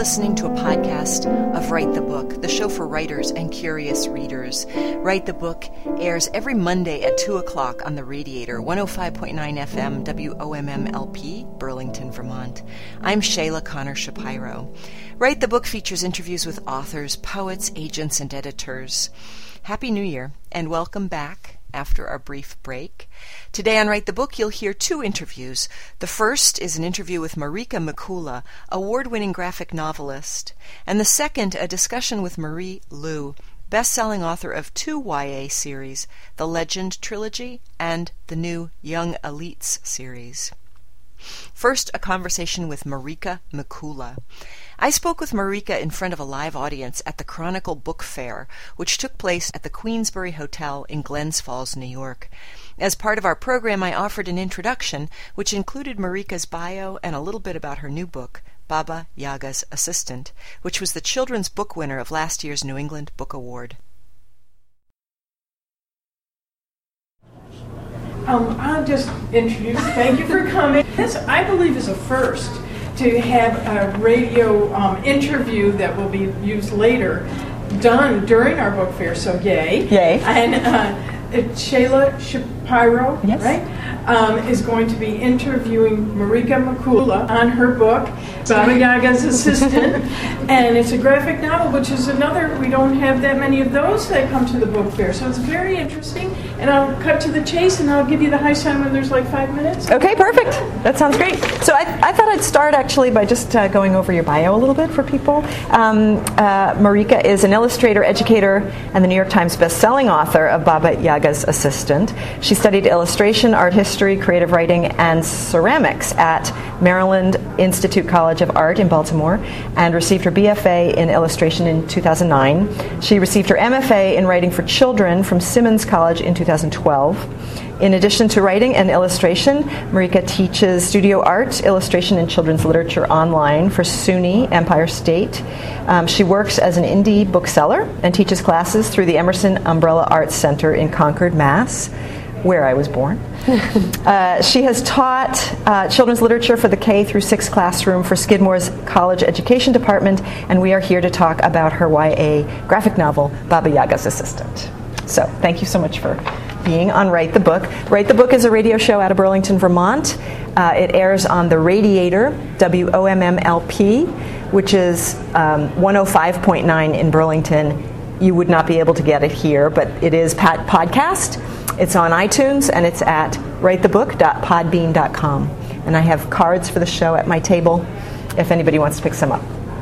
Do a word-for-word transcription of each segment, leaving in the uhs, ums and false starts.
listening to a podcast of Write the Book, the show for writers and curious readers. Write the Book airs every Monday at two o'clock on the Radiator, one oh five point nine F M, W O M M L P, Burlington, Vermont. I'm Shayla Connor Shapiro. Write the Book features interviews with authors, poets, agents, and editors. Happy New Year, and welcome back after our brief break. Today on Write the Book, you'll hear two interviews. The first is an interview with Marika Mikula, award-winning graphic novelist, and the second, a discussion with Marie Lu, best-selling author of two Y A series, the Legend Trilogy and the new Young Elites series. First, a conversation with Marika Mikula. I spoke with Marika in front of a live audience at the Chronicle Book Fair, which took place at the Queensbury Hotel in Glens Falls, New York. As part of our program, I offered an introduction, which included Marika's bio and a little bit about her new book, Baba Yaga's Assistant, which was the children's book winner of last year's New England Book Award. Um, I'll just introduce, thank you for coming. This, I believe, is a first to have a radio um, interview that will be used later done during our book fair, so yay. Yay. And uh, Shayla Shapiro, yes. right, um, is going to be interviewing Marika Mikula on her book, Baba Yaga's Assistant, and it's a graphic novel, which is another, we don't have that many of those that come to the book fair, so it's very interesting, and I'll cut to the chase, and I'll give you the high sign when there's like five minutes. Okay, perfect. That sounds great. So I, I thought I'd start actually by just uh, going over your bio a little bit for people. Um, uh, Marika is an illustrator, educator, and the New York Times best-selling author of Baba Yaga's Assistant. She studied illustration, art history, creative writing, and ceramics at Maryland Institute College of Art in Baltimore and received her B F A in illustration in two thousand nine. She received her M F A in writing for children from Simmons College in two thousand twelve. In addition to writing and illustration, Marika teaches studio art, illustration, and children's literature online for SUNY Empire State. Um, she works as an indie bookseller and teaches classes through the Emerson Umbrella Arts Center in Concord, Mass., where I was born. uh, she has taught uh, children's literature for the K through six classroom for Skidmore's College Education Department, and we are here to talk about her Y A graphic novel, Baba Yaga's Assistant. So, thank you so much for being on Write the Book. Write the Book is a radio show out of Burlington, Vermont. Uh, it airs on the Radiator, W O M M L P, which is um, one oh five point nine in Burlington. You would not be able to get it here, but it is Pat Podcast. It's on iTunes, and it's at write the book dot podbean dot com. And I have cards for the show at my table if anybody wants to pick some up.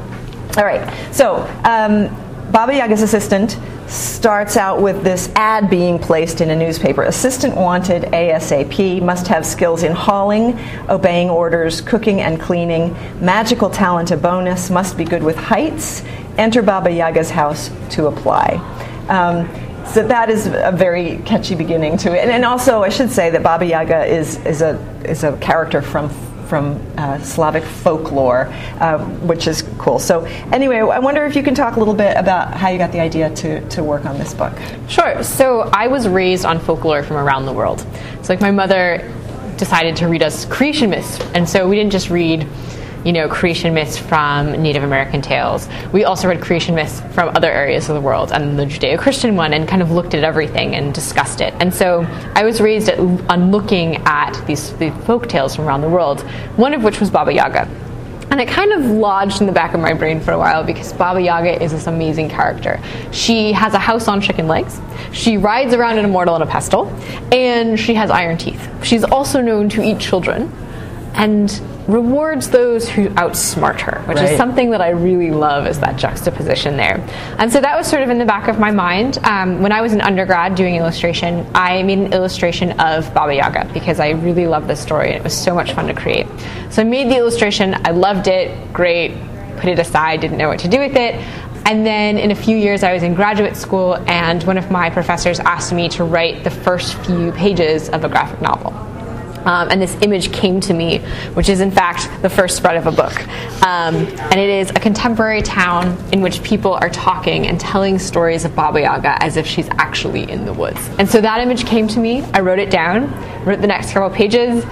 All right, so um, Baba Yaga's Assistant starts out with this ad being placed in a newspaper. Assistant wanted ASAP, must have skills in hauling, obeying orders, cooking and cleaning, magical talent a bonus, must be good with heights, enter Baba Yaga's house to apply. Um, So that is a very catchy beginning to it, and, and also I should say that Baba Yaga is is a is a character from from uh, Slavic folklore, uh, which is cool. So anyway, I wonder if you can talk a little bit about how you got the idea to to work on this book. Sure. So I was raised on folklore from around the world. So like my mother decided to read us creation myths, and so we didn't just read, you know, creation myths from Native American tales. We also read creation myths from other areas of the world, and the Judeo-Christian one, and kind of looked at everything and discussed it. And so I was raised at, on looking at these, these folk tales from around the world, one of which was Baba Yaga. And it kind of lodged in the back of my brain for a while because Baba Yaga is this amazing character. She has a house on chicken legs, she rides around in a mortal and a pestle, and she has iron teeth. She's also known to eat children, and rewards those who outsmart her, which right. is something that I really love, is that juxtaposition there. And so that was sort of in the back of my mind. Um, when I was an undergrad doing illustration, I made an illustration of Baba Yaga because I really loved this story and it was so much fun to create. So I made the illustration, I loved it, great, put it aside, didn't know what to do with it. And then in a few years I was in graduate school and one of my professors asked me to write the first few pages of a graphic novel. Um, and this image came to me, which is in fact the first spread of a book. Um, and it is a contemporary town in which people are talking and telling stories of Baba Yaga as if she's actually in the woods. And so that image came to me, I wrote it down, wrote the next couple pages,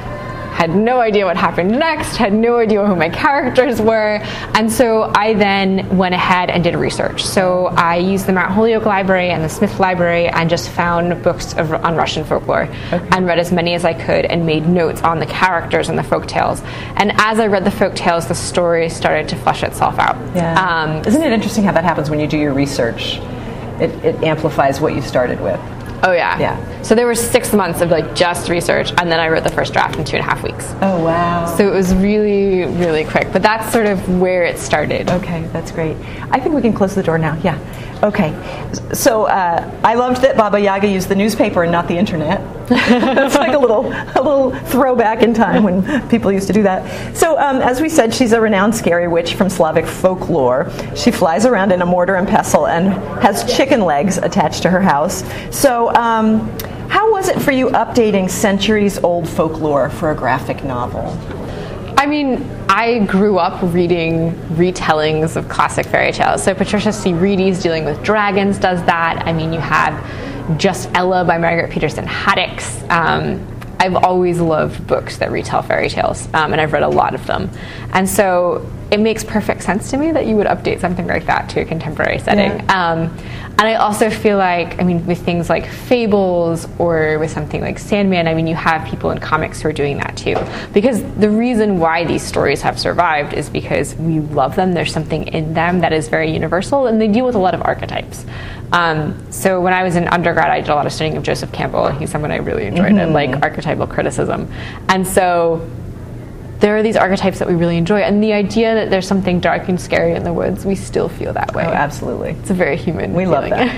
had no idea what happened next, had no idea who my characters were, and so I then went ahead and did research. So I used the Mount Holyoke Library and the Smith Library and just found books of, on Russian folklore, okay. and read as many as I could and made notes on the characters and the folk tales. And as I read the folk tales, the story started to flesh itself out. Yeah. Um, Isn't it interesting how that happens when you do your research? It, it amplifies what you started with. Oh yeah. Yeah. So there were six months of like just research, and then I wrote the first draft in two and a half weeks. Oh wow. So it was really, really quick. But that's sort of where it started. Okay, that's great. I think we can close the door now. Yeah. Okay. So uh, I loved that Baba Yaga used the newspaper and not the internet. It's like a little a little throwback in time when people used to do that. So um, as we said, she's a renowned scary witch from Slavic folklore. She flies around in a mortar and pestle and has chicken legs attached to her house. So um, how was it for you updating centuries-old folklore for a graphic novel? I mean, I grew up reading retellings of classic fairy tales. So Patricia C. Reedy's Dealing with Dragons does that. I mean, you have Just Ella by Margaret Peterson Haddix. Um, I've always loved books that retell fairy tales, um, and I've read a lot of them. And so it makes perfect sense to me that you would update something like that to a contemporary setting. Yeah. Um, and I also feel like, I mean, with things like Fables or with something like Sandman, I mean, you have people in comics who are doing that too. Because the reason why these stories have survived is because we love them. There's something in them that is very universal, and they deal with a lot of archetypes. Um, so when I was in undergrad, I did a lot of studying of Joseph Campbell. He's someone I really enjoyed, mm-hmm. and like archetypal criticism. And so there are these archetypes that we really enjoy, and the idea that there's something dark and scary in the woods, we still feel that way. Oh, absolutely. It's a very human We feeling. love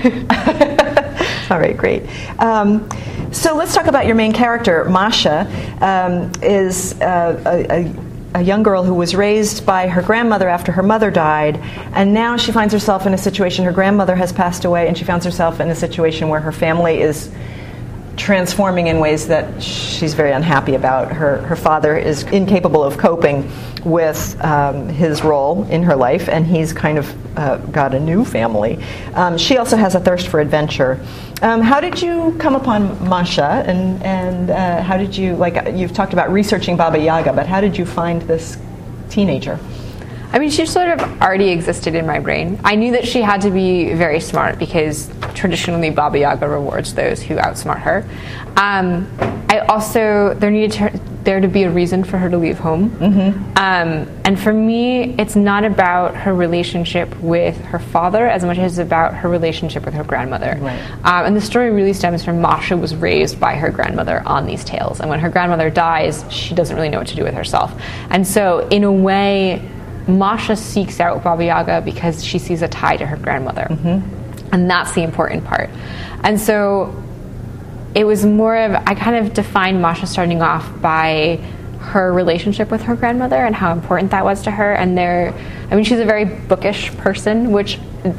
that. All right, great. Um, so let's talk about your main character. Masha um, is uh, a, a, a young girl who was raised by her grandmother after her mother died, and now she finds herself in a situation, her grandmother has passed away, and she finds herself in a situation where her family is transforming in ways that she's very unhappy about. Her her father is incapable of coping with um, his role in her life, and he's kind of uh, got a new family. Um, she also has a thirst for adventure. Um, how did you come upon Masha, and and uh, how did you, like you've talked about researching Baba Yaga, but how did you find this teenager? I mean, she sort of already existed in my brain. I knew that she had to be very smart because traditionally Baba Yaga rewards those who outsmart her. Um, I also, there needed to, there to be a reason for her to leave home. Mm-hmm. Um, and for me, it's not about her relationship with her father as much as it's about her relationship with her grandmother. Right. Um, and the story really stems from Masha was raised by her grandmother on these tales. And when her grandmother dies, she doesn't really know what to do with herself. And so, in a way, Masha seeks out Baba Yaga because she sees a tie to her grandmother. Mm-hmm. And that's the important part. And so it was more of, I kind of defined Masha starting off by her relationship with her grandmother and how important that was to her. And there, I mean, she's a very bookish person, which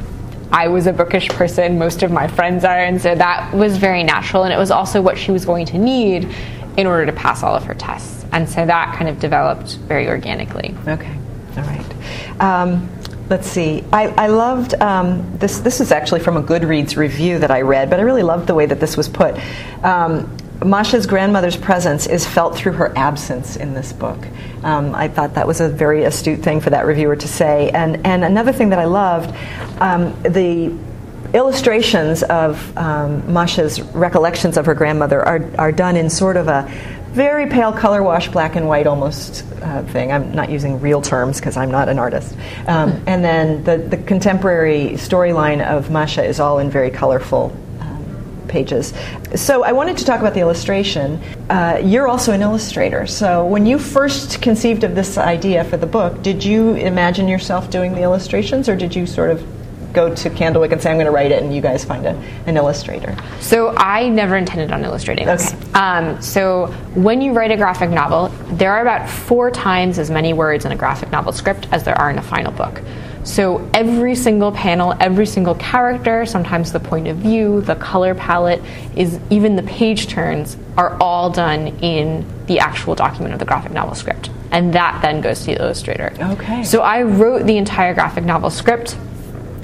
I was a bookish person, most of my friends are, and so that was very natural. And it was also what she was going to need in order to pass all of her tests. And so that kind of developed very organically. Okay. All right. Um, let's see. I, I loved um, this. This is actually from a Goodreads review that I read, but I really loved the way that this was put. Um, Masha's grandmother's presence is felt through her absence in this book. Um, I thought that was a very astute thing for that reviewer to say. And and another thing that I loved, um, the illustrations of um, Masha's recollections of her grandmother are are done in sort of a very pale color wash, black and white almost uh, thing. I'm not using real terms because I'm not an artist. Um, and then the, the contemporary storyline of Masha is all in very colorful um, pages. So I wanted to talk about the illustration. Uh, you're also an illustrator. So when you first conceived of this idea for the book, did you imagine yourself doing the illustrations, or did you sort of go to Candlewick and say, I'm going to write it, and you guys find a, an illustrator? So I never intended on illustrating this. Okay. Um, so when you write a graphic novel, there are about four times as many words in a graphic novel script as there are in a final book. So every single panel, every single character, sometimes the point of view, the color palette, is even the page turns are all done in the actual document of the graphic novel script. And that then goes to the illustrator. Okay. So I wrote the entire graphic novel script.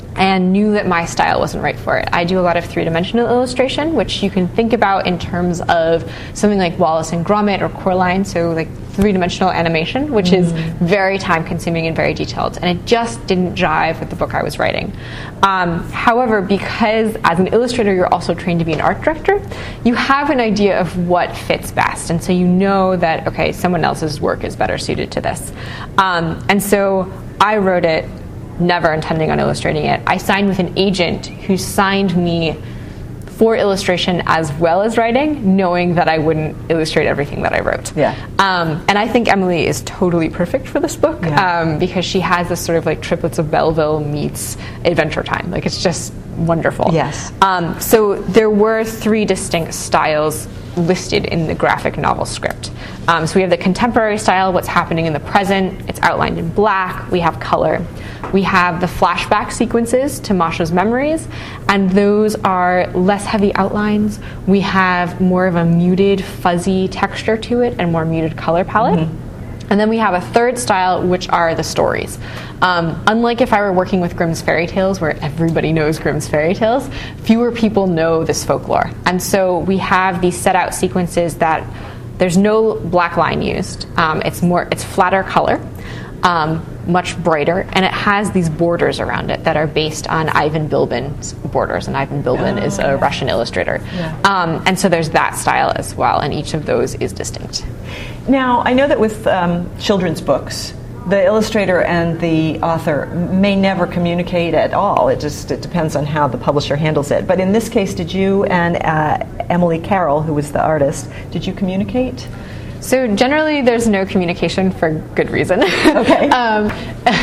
and knew that my style wasn't right for it. I do a lot of three-dimensional illustration, which you can think about in terms of something like Wallace and Gromit or Coraline, so like three-dimensional animation, which mm. is very time-consuming and very detailed, and it just didn't jive with the book I was writing. Um, however, because as an illustrator you're also trained to be an art director, you have an idea of what fits best, and so you know that, okay, someone else's work is better suited to this. Um, and so I wrote it never intending on illustrating it. I signed with an agent who signed me for illustration as well as writing, knowing that I wouldn't illustrate everything that I wrote. Yeah. Um, and I think Emily is totally perfect for this book yeah. um, because she has this sort of like Triplets of Belleville meets Adventure Time. Like, it's just wonderful. Yes. Um, so there were three distinct styles listed in the graphic novel script. Um, so we have the contemporary style, what's happening in the present. It's outlined in black. We have color. We have the flashback sequences to Masha's memories, and those are less heavy outlines. We have more of a muted, fuzzy texture to it and more muted color palette. Mm-hmm. And then we have a third style, which are the stories. Um, unlike if I were working with Grimm's Fairy Tales, where everybody knows Grimm's Fairy Tales, fewer people know this folklore. And so we have these set out sequences that there's no black line used. Um, it's more, it's flatter color, um, much brighter, and it has these borders around it that are based on Ivan Bilbin's borders, and Ivan Bilbin oh, is a yeah. Russian illustrator. Yeah. Um, and so there's that style as well, and each of those is distinct. Now, I know that with um, children's books, the illustrator and the author may never communicate at all. It just it depends on how the publisher handles it. But in this case, did you and uh, Emily Carroll, who was the artist, did you communicate? So generally, there's no communication for good reason. Okay. um,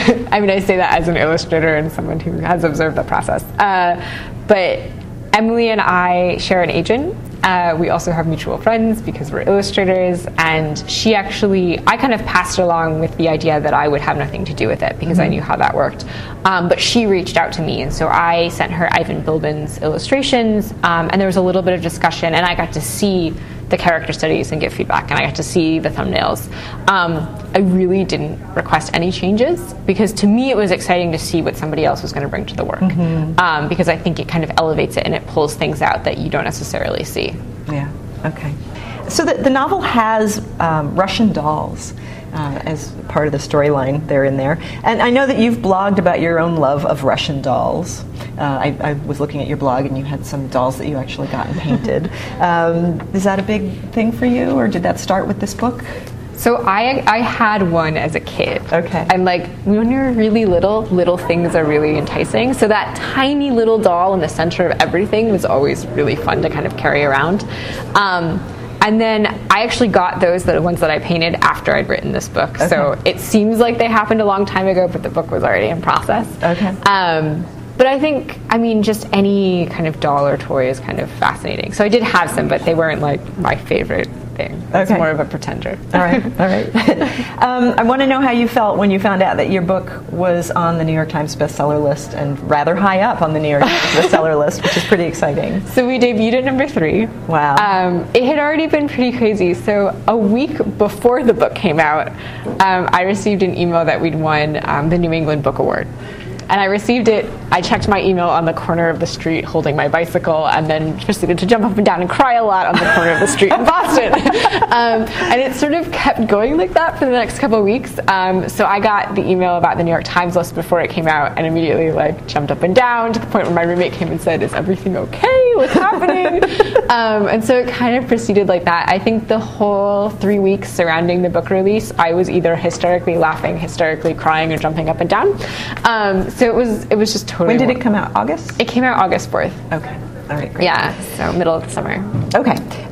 I mean, I say that as an illustrator and someone who has observed the process. Uh, but Emily and I share an agent. Uh, we also have mutual friends because we're illustrators, and she actually, I kind of passed along with the idea that I would have nothing to do with it because mm-hmm. I knew how that worked. Um, but she reached out to me, and so I sent her Ivan Bilbin's illustrations, um, and there was a little bit of discussion, and I got to see the character studies and give feedback, and I got to see the thumbnails. Um, I really didn't request any changes because to me it was exciting to see what somebody else was going to bring to the work mm-hmm. um, because I think it kind of elevates it and it pulls things out that you don't necessarily see. Yeah, okay. So the, the novel has um, Russian dolls uh, as part of the storyline there in there. And I know that you've blogged about your own love of Russian dolls. Uh, I, I was looking at your blog, and you had some dolls that you actually got and painted. Um, is that a big thing for you, or did that start with this book? So I I had one as a kid. Okay. And like when you're really little, little things are really enticing. So that tiny little doll in the center of everything was always really fun to kind of carry around. Um, and then I actually got those, the ones that I painted, after I'd written this book. Okay. So it seems like they happened a long time ago, but the book was already in process. Okay. Um, But I think, I mean, just any kind of doll or toy is kind of fascinating. So I did have some, but they weren't like my favorite thing. It's okay. more of a pretender. All right, all right. um, I want to know how you felt when you found out that your book was on the New York Times bestseller list, and rather high up on the New York Times bestseller list, which is pretty exciting. So we debuted at number three. Wow. Um, it had already been pretty crazy. So a week before the book came out, um, I received an email that we'd won um, the New England Book Award. And I received it, I checked my email on the corner of the street holding my bicycle, and then proceeded to jump up and down and cry a lot on the corner of the street in Boston. um, and it sort of kept going like that for the next couple of weeks. Um, so I got the email about the New York Times list before it came out, and immediately like jumped up and down to the point where my roommate came and said, "Is everything okay? What's happening?" um, and so it kind of proceeded like that. I think the whole three weeks surrounding the book release, I was either hysterically laughing, hysterically crying, or jumping up and down. Um, So it was it was just totally... When did it come out? August? It came out August fourth. Okay. All right, great. Yeah, so middle of the summer. Okay.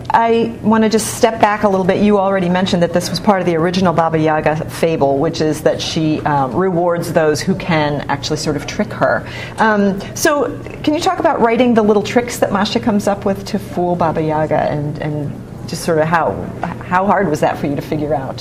I want to just step back a little bit. You already mentioned that this was part of the original Baba Yaga fable, which is that she um, rewards those who can actually sort of trick her. Um, so can you talk about writing the little tricks that Masha comes up with to fool Baba Yaga, and, and just sort of how how hard was that for you to figure out?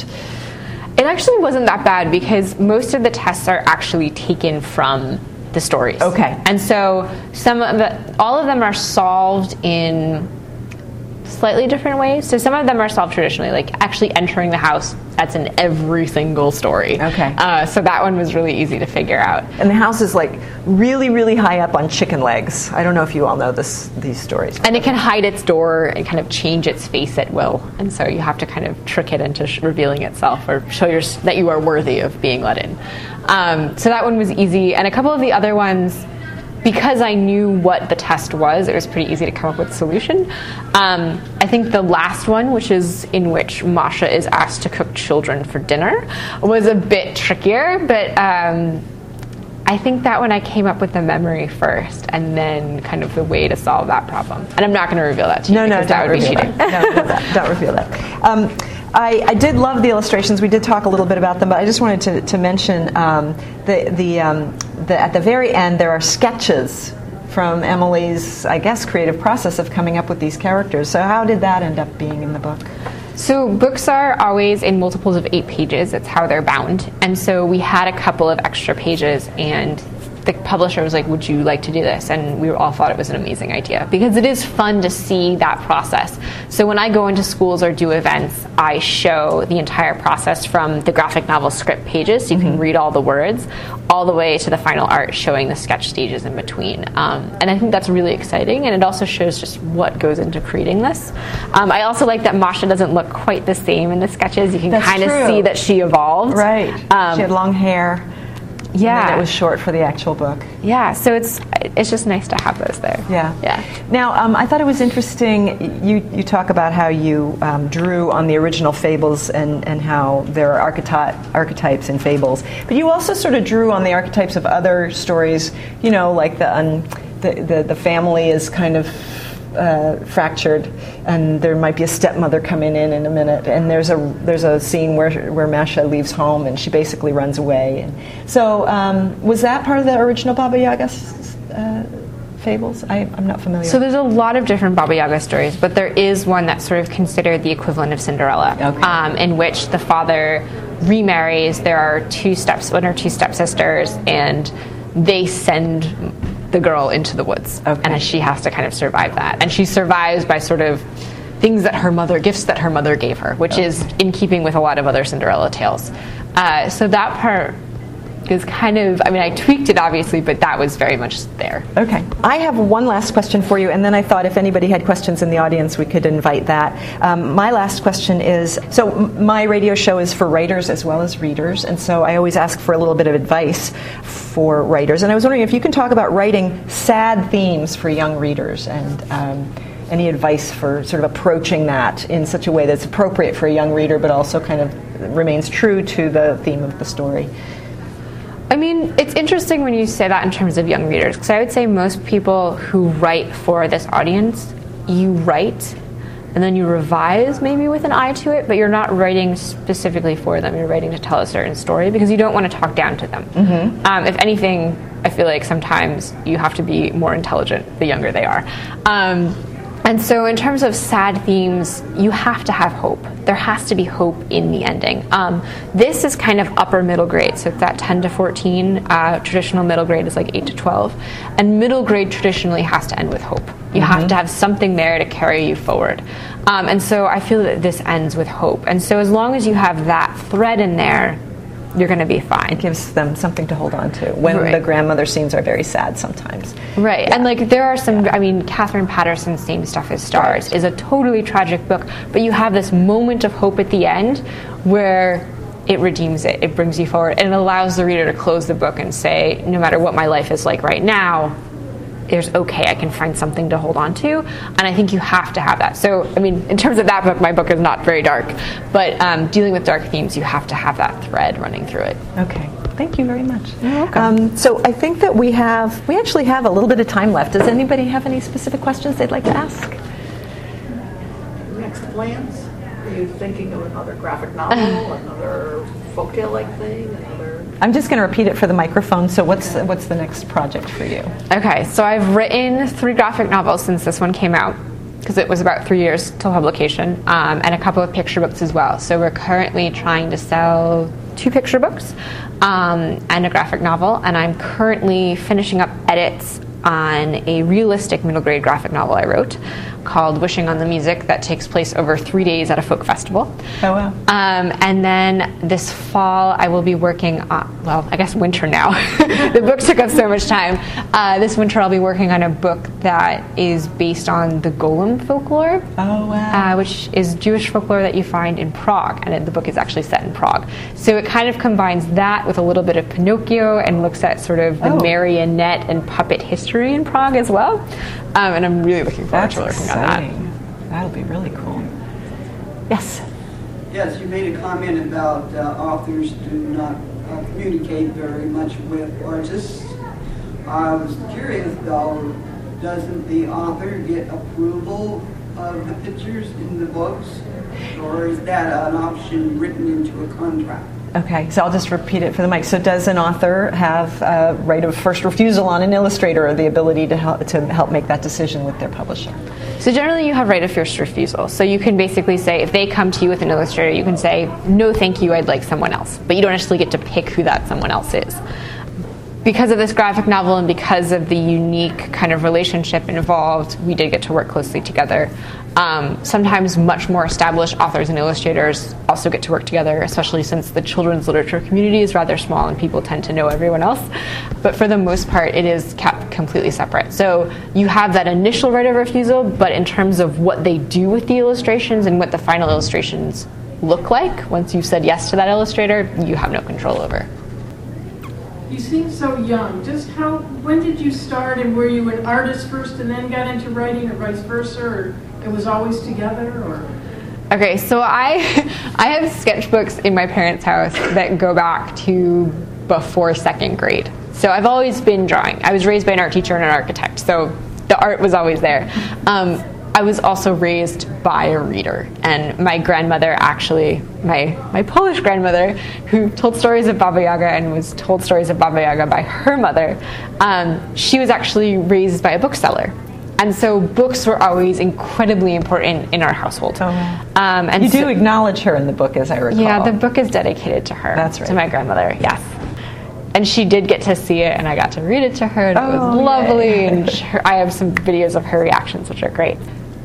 It actually wasn't that bad because most of the tests are actually taken from the stories. Okay. And so some of the, all of them are solved in slightly different ways. So some of them are solved traditionally, like actually entering the house. That's in every single story. Okay. Uh, so that one was really easy to figure out. And the house is like really, really high up on chicken legs. I don't know if you all know this these stories. And it can hide its door and kind of change its face at will. And so you have to kind of trick it into sh- revealing itself or show your, that you are worthy of being let in. Um, so that one was easy. And a couple of the other ones, because I knew what the test was, it was pretty easy to come up with a solution. Um, I think the last one, which is in which Masha is asked to cook children for dinner, was a bit trickier, but um, I think that one I came up with the memory first and then kind of the way to solve that problem. And I'm not going to reveal that to you no, no, because that would be cheating. That. No, no, that, don't reveal that. Um, I, I did love the illustrations. We did talk a little bit about them, but I just wanted to, to mention um, the, the, um, the at the very end there are sketches from Emily's, I guess, creative process of coming up with these characters. So how did that end up being in the book? So books are always in multiples of eight pages. That's how they're bound. And so we had a couple of extra pages, and the publisher was like, would you like to do this? And we all thought it was an amazing idea because it is fun to see that process. So when I go into schools or do events, I show the entire process from the graphic novel script pages, so you can read all the words, all the way to the final art showing the sketch stages in between. Um, and I think that's really exciting, and it also shows just what goes into creating this. Um, I also like that Masha doesn't look quite the same in the sketches. You can kind of see that she evolved. Right. Um, she had long hair. Yeah, and then it was short for the actual book. Yeah, so it's it's just nice to have those there. Yeah, yeah. Now, um, I thought it was interesting. You you talk about how you um, drew on the original fables and, and how there are archetype, archetypes in fables, but you also sort of drew on the archetypes of other stories. You know, like the um, the, the the family is kind of Uh, fractured, and there might be a stepmother coming in in a minute, and there's a there's a scene where where Masha leaves home and she basically runs away. And so, um, was that part of the original Baba Yaga uh, fables? I, I'm not familiar. So there's a lot of different Baba Yaga stories, but there is one that's sort of considered the equivalent of Cinderella, okay. um, in which the father remarries. There are two steps, one or two stepsisters, and they send the girl into the woods, okay. and she has to kind of survive that. And she survives by sort of things that her mother, gifts that her mother gave her, which okay. is in keeping with a lot of other Cinderella tales. Uh, so that part is kind of, I mean, I tweaked it obviously, but that was very much there. Okay. I have one last question for you, and then I thought if anybody had questions in the audience, we could invite that. Um, my last question is, so m- my radio show is for writers as well as readers, and so I always ask for a little bit of advice for writers. And I was wondering if you can talk about writing sad themes for young readers, and um, any advice for sort of approaching that in such a way that's appropriate for a young reader, but also kind of remains true to the theme of the story. I mean, it's interesting when you say that in terms of young readers, because I would say most people who write for this audience, you write and then you revise maybe with an eye to it, but you're not writing specifically for them. You're writing to tell a certain story because you don't want to talk down to them. Mm-hmm. Um, if anything, I feel like sometimes you have to be more intelligent the younger they are. Um, And so in terms of sad themes, you have to have hope. There has to be hope in the ending. Um, this is kind of upper middle grade, so it's that ten to fourteen. Uh, traditional middle grade is like eight to twelve. And middle grade traditionally has to end with hope. You mm-hmm. have to have something there to carry you forward. Um, and so I feel that this ends with hope. And so as long as you have that thread in there, you're going to be fine. It gives them something to hold on to when right. the grandmother scenes are very sad sometimes. Right. Yeah. And like there are some, I mean, Catherine Patterson's Same Stuff as Stars is a totally tragic book, but you have this moment of hope at the end where it redeems it. It brings you forward, and it allows the reader to close the book and say, no matter what my life is like right now, there's okay, I can find something to hold on to, and I think you have to have that. So, I mean, in terms of that book, my book is not very dark, but um, dealing with dark themes, you have to have that thread running through it. Okay, thank you very much. You're welcome. Um, so I think that we have, we actually have a little bit of time left. Does anybody have any specific questions they'd like to ask? Next plans? Are you thinking of another graphic novel, another folktale-like thing, another... I'm just going to repeat it for the microphone. So what's what's the next project for you? Okay, so I've written three graphic novels since this one came out, because it was about three years till publication, um, and a couple of picture books as well. So we're currently trying to sell two picture books um, and a graphic novel, and I'm currently finishing up edits on a realistic middle grade graphic novel I wrote. called Wishing on the Music that takes place over three days at a folk festival. Oh, wow. Um, and then this fall, I will be working on, well, I guess winter now. The book took up so much time. Uh, this winter, I'll be working on a book that is based on the Golem folklore, Oh, wow. uh, which is Jewish folklore that you find in Prague. And it, the book is actually set in Prague. So it kind of combines that with a little bit of Pinocchio and looks at sort of the Oh. marionette and puppet history in Prague as well. Um, and I'm really looking forward That's to working exciting. on that. That'll be really cool. Yes. Yes, you made a comment about uh, authors do not uh, communicate very much with artists. I was curious though, doesn't the author get approval of the pictures in the books? Or is that an option written into a contract? Okay, so I'll just repeat it for the mic. So does an author have a right of first refusal on an illustrator, or the ability to help, to help make that decision with their publisher? So generally you have right of first refusal. So you can basically say, if they come to you with an illustrator, you can say, no thank you, I'd like someone else. But you don't actually get to pick who that someone else is. Because of this graphic novel and because of the unique kind of relationship involved, we did get to work closely together. Um, sometimes much more established authors and illustrators also get to work together, especially since the children's literature community is rather small and people tend to know everyone else. But for the most part, it is kept completely separate. So you have that initial right of refusal, but in terms of what they do with the illustrations and what the final illustrations look like, once you've said yes to that illustrator, you have no control over. You seem so young. Just how, when did you start, and were you an artist first and then got into writing, or vice versa, or it was always together, or? Okay, so I I have sketchbooks in my parents' house that go back to before second grade. So I've always been drawing. I was raised by an art teacher and an architect, so the art was always there. Um, I was also raised by a reader, and my grandmother actually, my, my Polish grandmother, who told stories of Baba Yaga and was told stories of Baba Yaga by her mother, um, she was actually raised by a bookseller. And so books were always incredibly important in our household. Oh. Um, and You do so, acknowledge her in the book, as I recall. yeah, the book is dedicated to her. That's right. To my grandmother, yes. And she did get to see it, and I got to read it to her, and it Oh, was lovely. yay. And her, I have some videos of her reactions, which are great.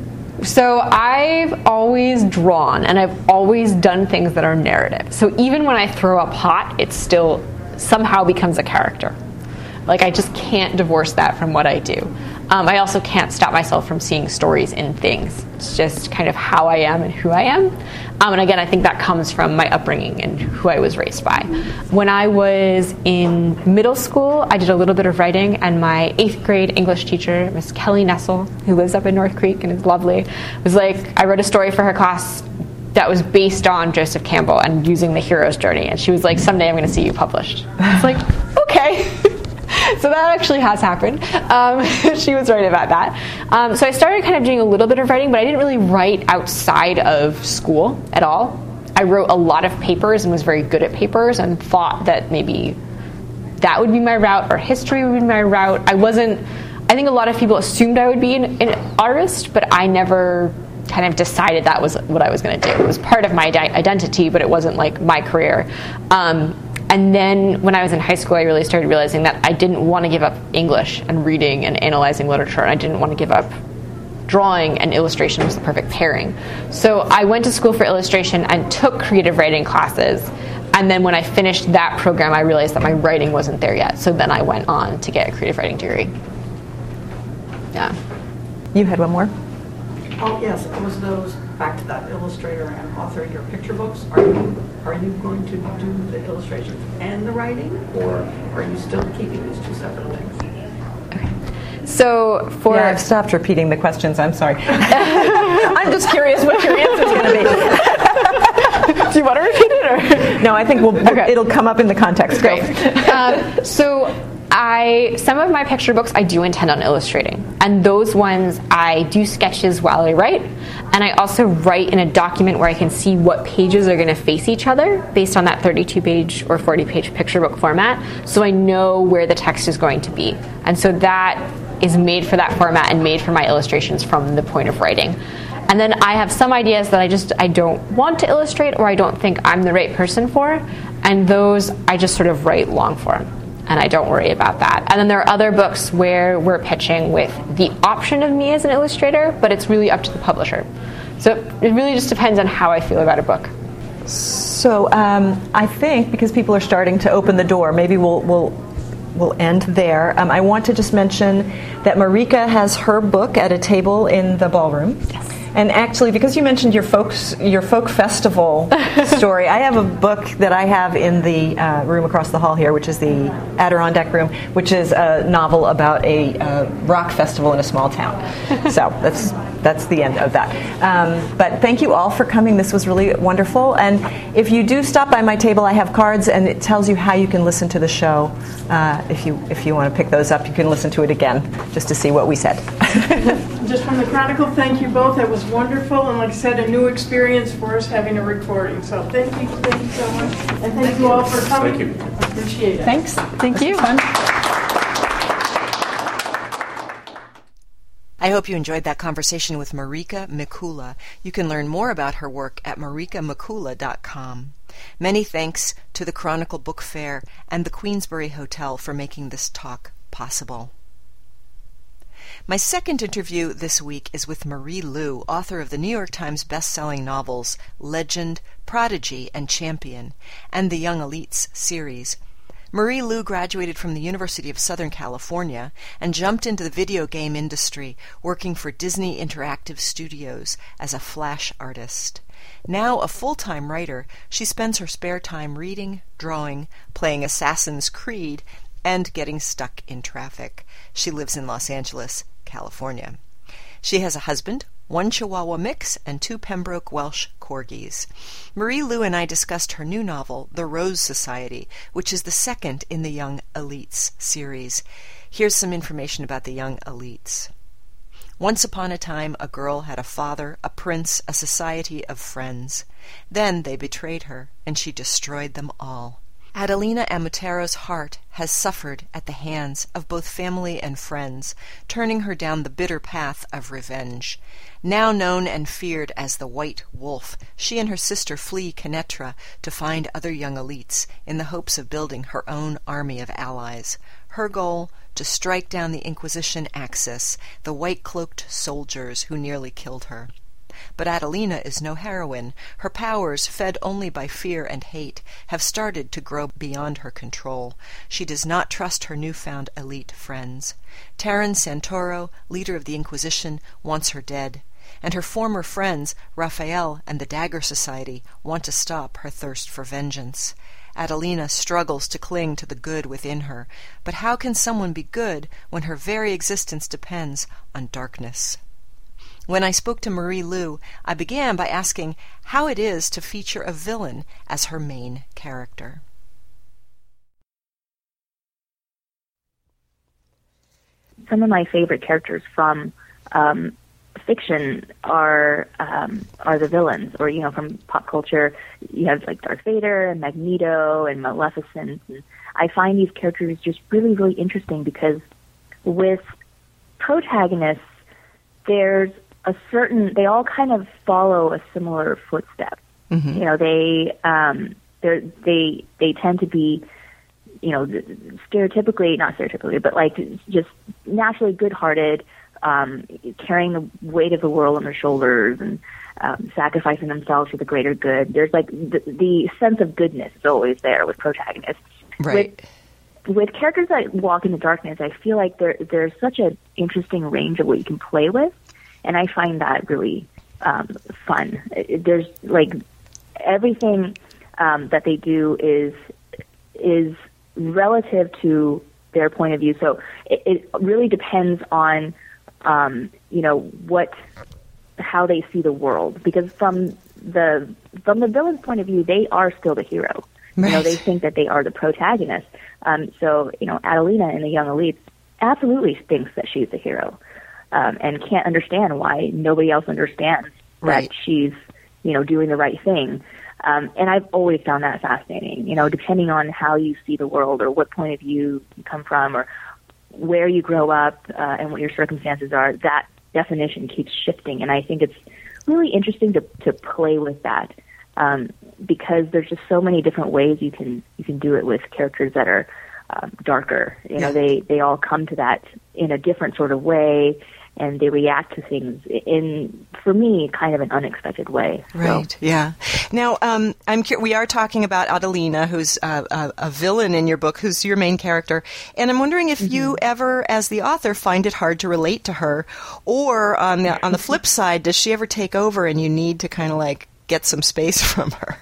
So I've always drawn, and I've always done things that are narrative. So even when I throw up hot, it still somehow becomes a character. Like, I just can't divorce that from what I do. Um, I also can't stop myself from seeing stories in things. It's just kind of how I am and who I am. Um, and again, I think that comes from my upbringing and who I was raised by. When I was in middle school, I did a little bit of writing, and my eighth grade English teacher, Miss Kelly Nessel, who lives up in North Creek and is lovely, was like, I wrote a story for her class that was based on Joseph Campbell and using the hero's journey. And she was like, someday I'm going to see you published. It's like, okay. So that actually has happened. Um, she was right about that. Um, so I started kind of doing a little bit of writing, but I didn't really write outside of school at all. I wrote a lot of papers and was very good at papers and thought that maybe that would be my route or history would be my route. I wasn't, I think a lot of people assumed I would be an, an artist, but I never kind of decided that was what I was going to do. It was part of my di- identity, but it wasn't like my career. Um, And then when I was in high school, I really started realizing that I didn't want to give up English and reading and analyzing literature, and I didn't want to give up drawing, and illustration was the perfect pairing. So I went to school for illustration and took creative writing classes. And then when I finished that program, I realized that my writing wasn't there yet. So then I went on to get a creative writing degree. Yeah. You had one more? Oh, yes, it was those, back to that illustrator and author your picture books. Are you, are you going to do the illustrations and the writing, or are you still keeping these two separate things? So for Yeah, I've stopped repeating the questions. I'm sorry. I'm just curious what your answer's going to be. Do you want to repeat it? Or? No, I think we'll, Okay. it'll come up in the context. Go. Great. um, so I, some of my picture books I do intend on illustrating, and those ones I do sketches while I write, and I also write in a document where I can see what pages are going to face each other based on that thirty-two page or forty page picture book format, so I know where the text is going to be. And so that is made for that format and made for my illustrations from the point of writing. And then I have some ideas that I just I don't want to illustrate, or I don't think I'm the right person for, and those I just sort of write long form. and I don't worry about that. And then there are other books where we're pitching with the option of me as an illustrator, but it's really up to the publisher. So it really just depends on how I feel about a book. So um, I think because people are starting to open the door, maybe we'll we'll we'll end there. Um, I want to just mention that Marika has her book at a table in the ballroom. Yes. And actually, because you mentioned your folks, your folk festival story, I have a book that I have in the uh, room across the hall here, which is the Adirondack Room, which is a novel about a uh, rock festival in a small town. So that's that's the end of that. Um, but thank you all for coming. This was really wonderful. And if you do stop by my table, I have cards, and it tells you how you can listen to the show. Uh, if you if you want to pick those up, you can listen to it again just to see what we said. Just from the Chronicle, thank you both. That was wonderful, and like I said, a new experience for us having a recording. So thank you, thank you so much, and thank you all for coming. Thank you. I appreciate it. Thanks. Thank you. I hope you enjoyed that conversation with Marika Mikula. You can learn more about her work at marika mikula dot com. Many thanks to the Chronicle Book Fair and the Queensbury Hotel for making this talk possible. My second interview this week is with Marie Lu, author of the New York Times best-selling novels Legend, Prodigy, and Champion, and the Young Elites series. Marie Lu graduated from the University of Southern California and jumped into the video game industry, working for Disney Interactive Studios as a flash artist. Now a full-time writer, she spends her spare time reading, drawing, playing Assassin's Creed, and getting stuck in traffic. She lives in Los Angeles, California. She has a husband, one Chihuahua mix, and two Pembroke Welsh corgis. Marie Lu and I discussed her new novel, The Rose Society, which is the second in the Young Elites series. Here's some information about the Young Elites. Once upon a time, a girl had a father, a prince, a society of friends. Then they betrayed her, and she destroyed them all. Adelina Amutero's heart has suffered at the hands of both family and friends, turning her down the bitter path of revenge. Now known and feared as the White Wolf, she and her sister flee Canetra to find other young elites in the hopes of building her own army of allies. Her goal, to strike down the Inquisition Axis, the white-cloaked soldiers who nearly killed her. But Adelina is no heroine. Her powers, fed only by fear and hate, have started to grow beyond her control. She does not trust her newfound elite friends. Taran Santoro, leader of the Inquisition, wants her dead, and her former friends, Raphael and the Dagger Society, want to stop her thirst for vengeance. Adelina struggles to cling to the good within her, but how can someone be good when her very existence depends on darkness? When I spoke to Marie Lu, I began by asking how it is to feature a villain as her main character. Some of my favorite characters from um, fiction are um, are the villains, or you know, from pop culture, you have like Darth Vader and Magneto and Maleficent. And I find these characters just really, really interesting because with protagonists, there's a certain, they all kind of follow a similar footstep. Mm-hmm. You know, they um, they they they tend to be, you know, stereotypically, not stereotypically, but like just naturally good-hearted, um, carrying the weight of the world on their shoulders and um, sacrificing themselves for the greater good. There's like the, the sense of goodness is always there with protagonists. Right. With, with characters that walk in the darkness, I feel like there there's such an interesting range of what you can play with. And I find that really um, fun. It, there's like everything um, that they do is is relative to their point of view. So it, it really depends on um, you know what how they see the world. Because from the from the villain's point of view, they are still the hero. Right. You know, they think that they are the protagonist. Um, so you know, Adelina in the Young Elites absolutely thinks that she's the hero. Um, and can't understand why nobody else understands right. that she's, you know, doing the right thing. Um, and I've always found that fascinating, you know, depending on how you see the world or what point of view you come from or where you grow up uh, and what your circumstances are, that definition keeps shifting. And I think it's really interesting to, to play with that um, because there's just so many different ways you can you can do it with characters that are um, darker. You know, they, they all come to that in a different sort of way, and they react to things in, for me, kind of an unexpected way. Right, so. yeah. Now, um, I'm cur- we are talking about Adelina, who's uh, a, a villain in your book, who's your main character, and I'm wondering if mm-hmm. you ever, as the author, find it hard to relate to her, or on the, on the flip side, does she ever take over and you need to kind of like get some space from her?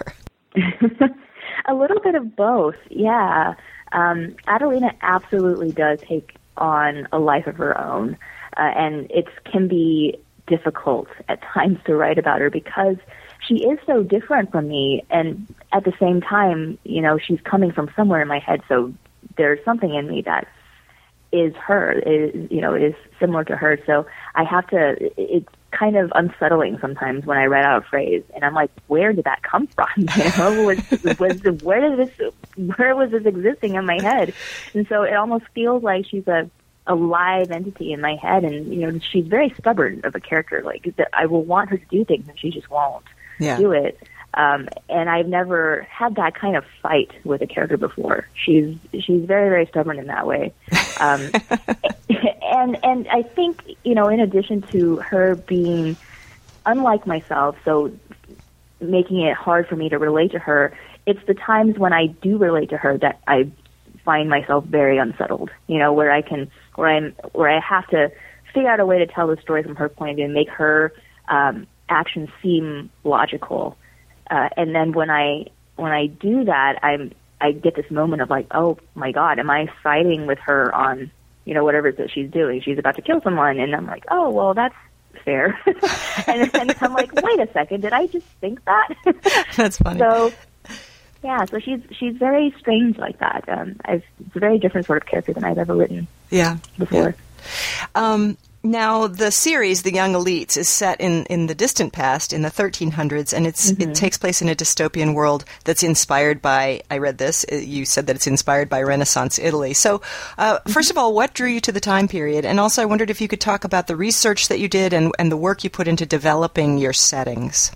A little bit of both, yeah. Um, Adelina absolutely does take on a life of her own, uh, and it can be difficult at times to write about her because she is so different from me, and at the same time, you know, she's coming from somewhere in my head, so there's something in me that is her, is, you know, is similar to her, so I have to, it's kind of unsettling sometimes when I read out a phrase, and I'm like, where did that come from? You know, was, was, where did this, where was this existing in my head? And so it almost feels like she's a, a live entity in my head, and, you know, she's very stubborn of a character, like, I will want her to do things, and she just won't yeah. do it. Um, and I've never had that kind of fight with a character before. She's she's very, very stubborn in that way. Um, and and I think, you know, in addition to her being unlike myself, so making it hard for me to relate to her, it's the times when I do relate to her that I find myself very unsettled. You know, where I can, where I'm, where I have to figure out a way to tell the story from her point of view and make her um, actions seem logical. Uh, and then when I when I do that, I'm I get this moment of like, oh my God, am I siding with her on, you know, whatever it is that she's doing? She's about to kill someone, and I'm like, oh well, that's fair. and then I'm like, wait a second, did I just think that? That's funny. So yeah, so she's she's very strange like that. Um, I've, it's a very different sort of character than I've ever written. Yeah, before. Yeah. Um, Now, the series, The Young Elites, is set in, in the distant past, in the thirteen hundreds, and it's mm-hmm. it takes place in a dystopian world that's inspired by, I read this, you said that it's inspired by Renaissance Italy. So, uh, mm-hmm. first of all, what drew you to the time period? And also, I wondered if you could talk about the research that you did and, and the work you put into developing your settings.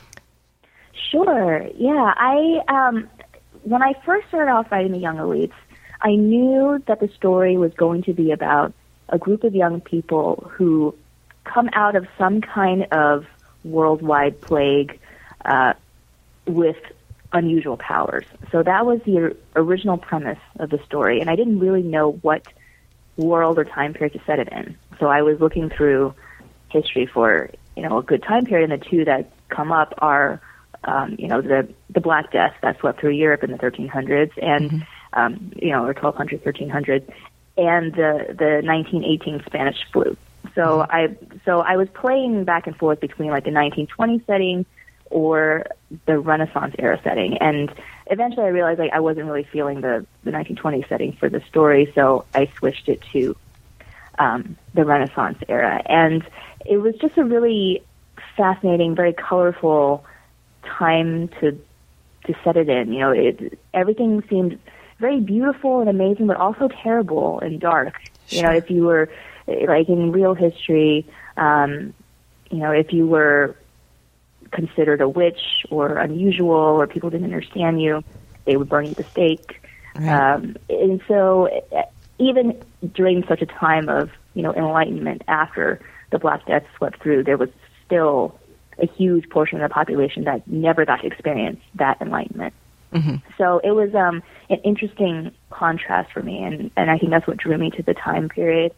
Sure, yeah. I um, when I first started off writing The Young Elites, I knew that the story was going to be about a group of young people who come out of some kind of worldwide plague uh, with unusual powers. So that was the original premise of the story, and I didn't really know what world or time period to set it in. So I was looking through history for, you know, a good time period, and the two that come up are, um, you know, the the Black Death that swept through Europe in the thirteen hundreds, and mm-hmm. um, you know, or twelve hundred, thirteen hundred. And the the nineteen eighteen Spanish flu. So I so I was playing back and forth between like the nineteen twenty setting or the Renaissance era setting, and eventually I realized like I wasn't really feeling the, the nineteen twenty setting for the story, so I switched it to um, the Renaissance era, and it was just a really fascinating, very colorful time to to set it in. You know, it, everything seemed very beautiful and amazing, but also terrible and dark. Sure. You know, if you were, like in real history, um, you know, if you were considered a witch or unusual or people didn't understand you, they would burn you at the stake. Right. Um, and so even during such a time of, you know, enlightenment after the Black Death swept through, there was still a huge portion of the population that never got to experience that enlightenment. Mm-hmm. So it was um, an interesting contrast for me, and, and I think that's what drew me to the time period.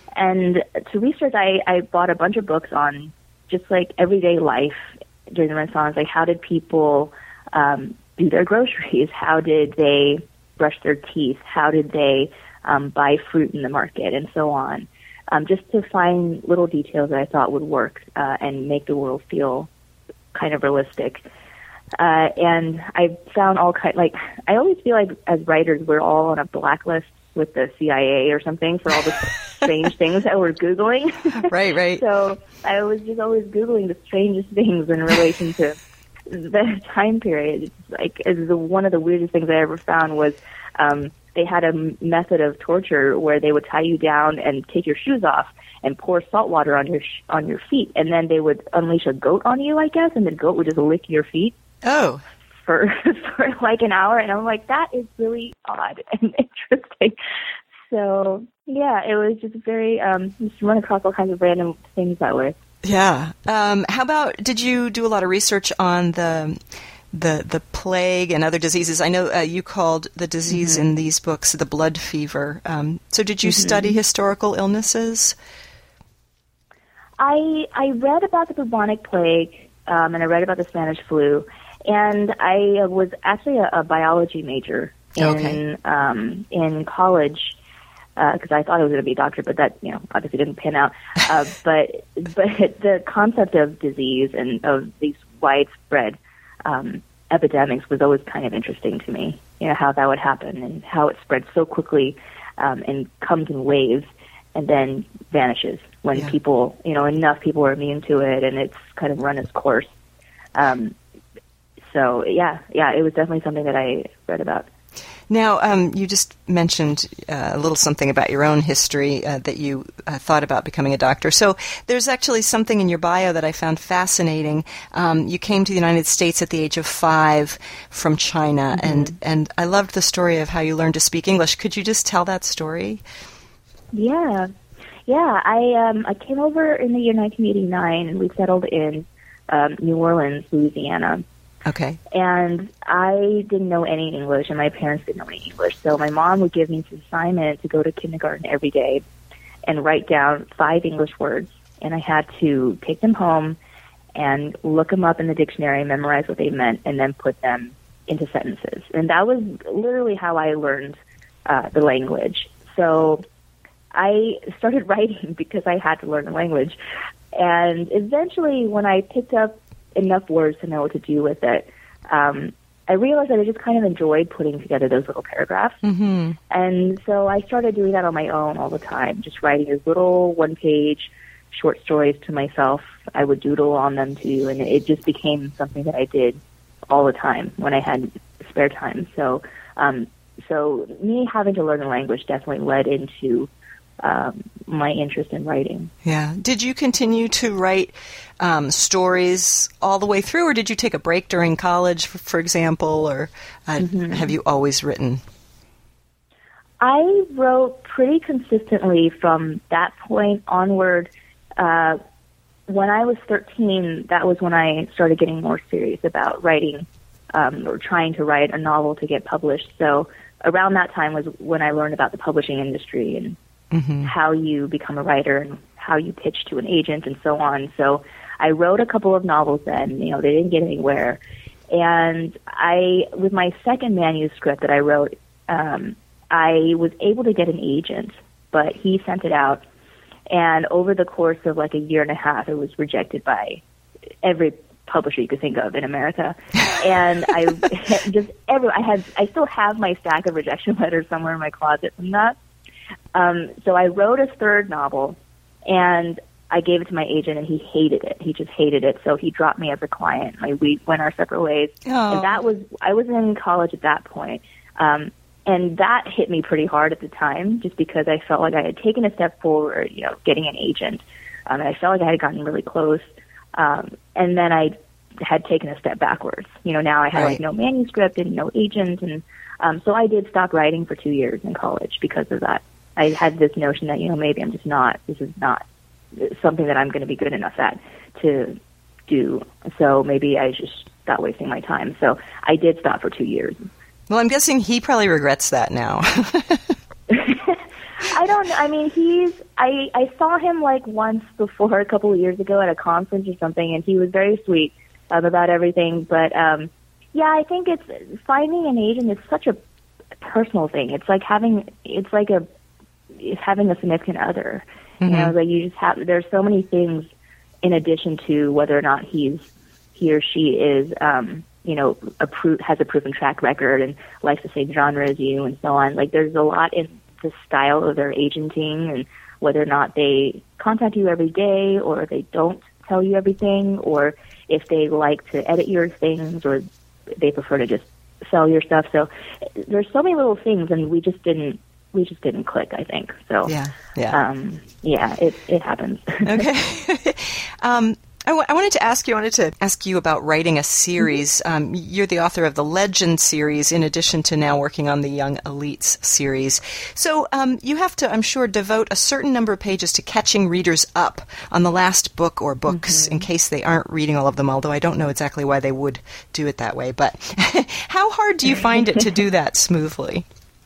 And to research, I, I bought a bunch of books on just like everyday life during the Renaissance, like how did people um, do their groceries? How did they brush their teeth? How did they um, buy fruit in the market, and so on? Um, just to find little details that I thought would work uh, and make the world feel kind of realistic. Uh, and I found all kind like I always feel like as writers we're all on a blacklist with the C I A or something for all the strange things that we're Googling. Right, right. So I was just always Googling the strangest things in relation to the time period. It's like as the one of the weirdest things I ever found was um, they had a method of torture where they would tie you down and take your shoes off and pour salt water on your sh- on your feet, and then they would unleash a goat on you, I guess, and the goat would just lick your feet. Oh. for, for like an hour, and I'm like, that is really odd and interesting. So, yeah, it was just very, um, just run across all kinds of random things that way. Yeah. Um, how about, did you do a lot of research on the the the plague and other diseases? I know uh, you called the disease mm-hmm. in these books the blood fever. Um, so did you mm-hmm. study historical illnesses? I I read about the bubonic plague, um, and I read about the Spanish flu, and I was actually a, a biology major in okay. um, in college. Because uh, I thought I was going to be a doctor, but that, you know, obviously didn't pan out. Uh, but but the concept of disease and of these widespread um, epidemics was always kind of interesting to me. You know, how that would happen and how it spreads so quickly um, and comes in waves and then vanishes when yeah. people, you know, enough people are immune to it and it's kind of run its course. Um, so yeah, yeah, it was definitely something that I read about. Now, um, you just mentioned uh, a little something about your own history uh, that you uh, thought about becoming a doctor. So there's actually something in your bio that I found fascinating. Um, you came to the United States at the age of five from China, mm-hmm. and, and I loved the story of how you learned to speak English. Could you just tell that story? Yeah. Yeah, I um, I came over in the year nineteen eighty-nine, and we settled in um, New Orleans, Louisiana. Okay. And I didn't know any English, and my parents didn't know any English. So my mom would give me this assignment to go to kindergarten every day and write down five English words. And I had to take them home and look them up in the dictionary, memorize what they meant, and then put them into sentences. And that was literally how I learned uh, the language. So I started writing because I had to learn the language. And eventually, when I picked up enough words to know what to do with it, um, I realized that I just kind of enjoyed putting together those little paragraphs. Mm-hmm. And so I started doing that on my own all the time, just writing these little one-page short stories to myself. I would doodle on them too, and it just became something that I did all the time when I had spare time. So, um, so me having to learn the language definitely led into Um, my interest in writing. Yeah. Did you continue to write um, stories all the way through, or did you take a break during college, for, for example, or uh, mm-hmm. have you always written? I wrote pretty consistently from that point onward. Uh, when I was thirteen, that was when I started getting more serious about writing um, or trying to write a novel to get published. So around that time was when I learned about the publishing industry and Mm-hmm. how you become a writer and how you pitch to an agent and so on. So I wrote a couple of novels then, you know, they didn't get anywhere. And I, with my second manuscript that I wrote, um, I was able to get an agent, but he sent it out. And over the course of like a year and a half, it was rejected by every publisher you could think of in America. And I just, every, I had, I still have my stack of rejection letters somewhere in my closet from that. Um, so I wrote a third novel, and I gave it to my agent, and he hated it. He just hated it. So he dropped me as a client. Like, we went our separate ways. Oh. And that was, I was in college at that point. Um, and that hit me pretty hard at the time, just because I felt like I had taken a step forward, you know, getting an agent. Um, and I felt like I had gotten really close. Um, and then I had taken a step backwards. You know, now I had right. like no manuscript and no agent. And um, so I did stop writing for two years in college because of that. I had this notion that, you know, maybe I'm just not, this is not something that I'm going to be good enough at to do. So maybe I just stopped wasting my time. So I did stop for two years. Well, I'm guessing he probably regrets that now. I don't know. I mean, he's, I, I saw him like once before a couple of years ago at a conference or something, and he was very sweet um, about everything. But, um, yeah, I think it's, finding an agent is such a personal thing. It's like having, it's like a, is having a significant other. Mm-hmm. You know, like you just have, there's so many things in addition to whether or not he's, he or she is, um, you know, a pro- has a proven track record and likes the same genre as you and so on. Like there's a lot in the style of their agenting and whether or not they contact you every day or they don't tell you everything or if they like to edit your things or they prefer to just sell your stuff. So there's so many little things and we just didn't, we just didn't click, I think. So, yeah, yeah, um, yeah, it, it happens. Okay. um, I, w- I wanted to ask you, I wanted to ask you about writing a series. Mm-hmm. Um, you're the author of the Legend series, in addition to now working on the Young Elites series. So um, you have to, I'm sure, devote a certain number of pages to catching readers up on the last book or books, mm-hmm. in case they aren't reading all of them, although I don't know exactly why they would do it that way. But how hard do you find it to do that smoothly?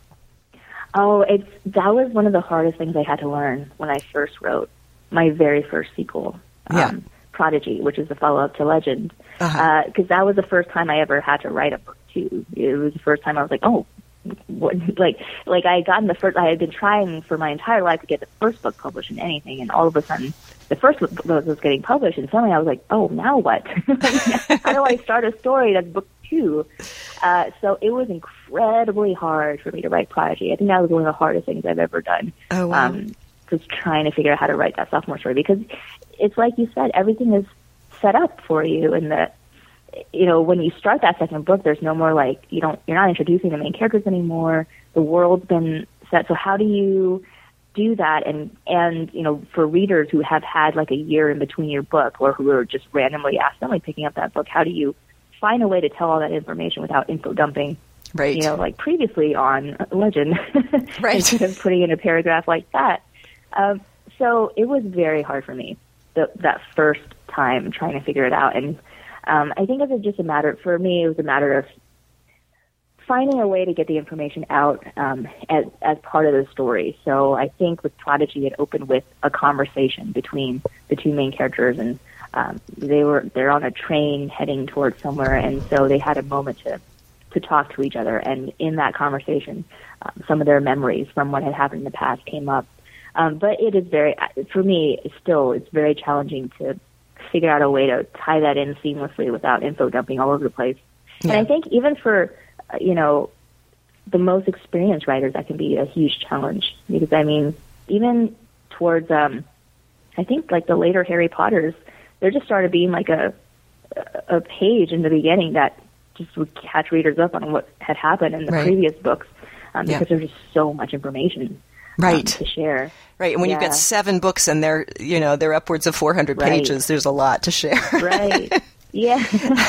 Oh, it's that was one of the hardest things I had to learn when I first wrote my very first sequel, yeah. um, Prodigy, which is the follow-up to Legend, because uh-huh. uh, that was the first time I ever had to write a book too. It was the first time I was like, oh, what? like like I had gotten the first. I had been trying for my entire life to get the first book published in anything, and all of a sudden, the first book was getting published, and suddenly I was like, oh, now what? How do I start a story that's book two? Uh, so it was incredibly hard for me to write Prodigy. I think that was one of the hardest things I've ever done. Oh, wow. Um, just trying to figure out how to write that sophomore story, because it's like you said, everything is set up for you, and that, you know, when you start that second book, there's no more like, you don't, you're not introducing the main characters anymore. The world's been set. So how do you do that? And, and, you know, for readers who have had like a year in between your book, or who are just randomly accidentally picking up that book, how do you find a way to tell all that information without info dumping? Right. You know, like previously on Legend, right. instead of putting in a paragraph like that. Um, so it was very hard for me the, that first time trying to figure it out. And um, I think it was just a matter, for me, it was a matter of finding a way to get the information out um, as, as part of the story. So I think with Prodigy, it opened with a conversation between the two main characters, and um, they were they're on a train heading towards somewhere, and so they had a moment to to talk to each other. And in that conversation, um, some of their memories from what had happened in the past came up. Um, but it is very, for me, still, it's very challenging to figure out a way to tie that in seamlessly without info dumping all over the place. Yeah. And I think even for, uh, you know, the most experienced writers, that can be a huge challenge. Because, I mean, even towards, um, I think, like the later Harry Potters, there just started being like a, a page in the beginning that just would catch readers up on what had happened in the right. previous books, um, because yeah. there's just so much information. Right. Um, to share. Right. And when yeah. you've got seven books and they're, you know, they're upwards of four hundred right. pages, there's a lot to share. Right. Yeah.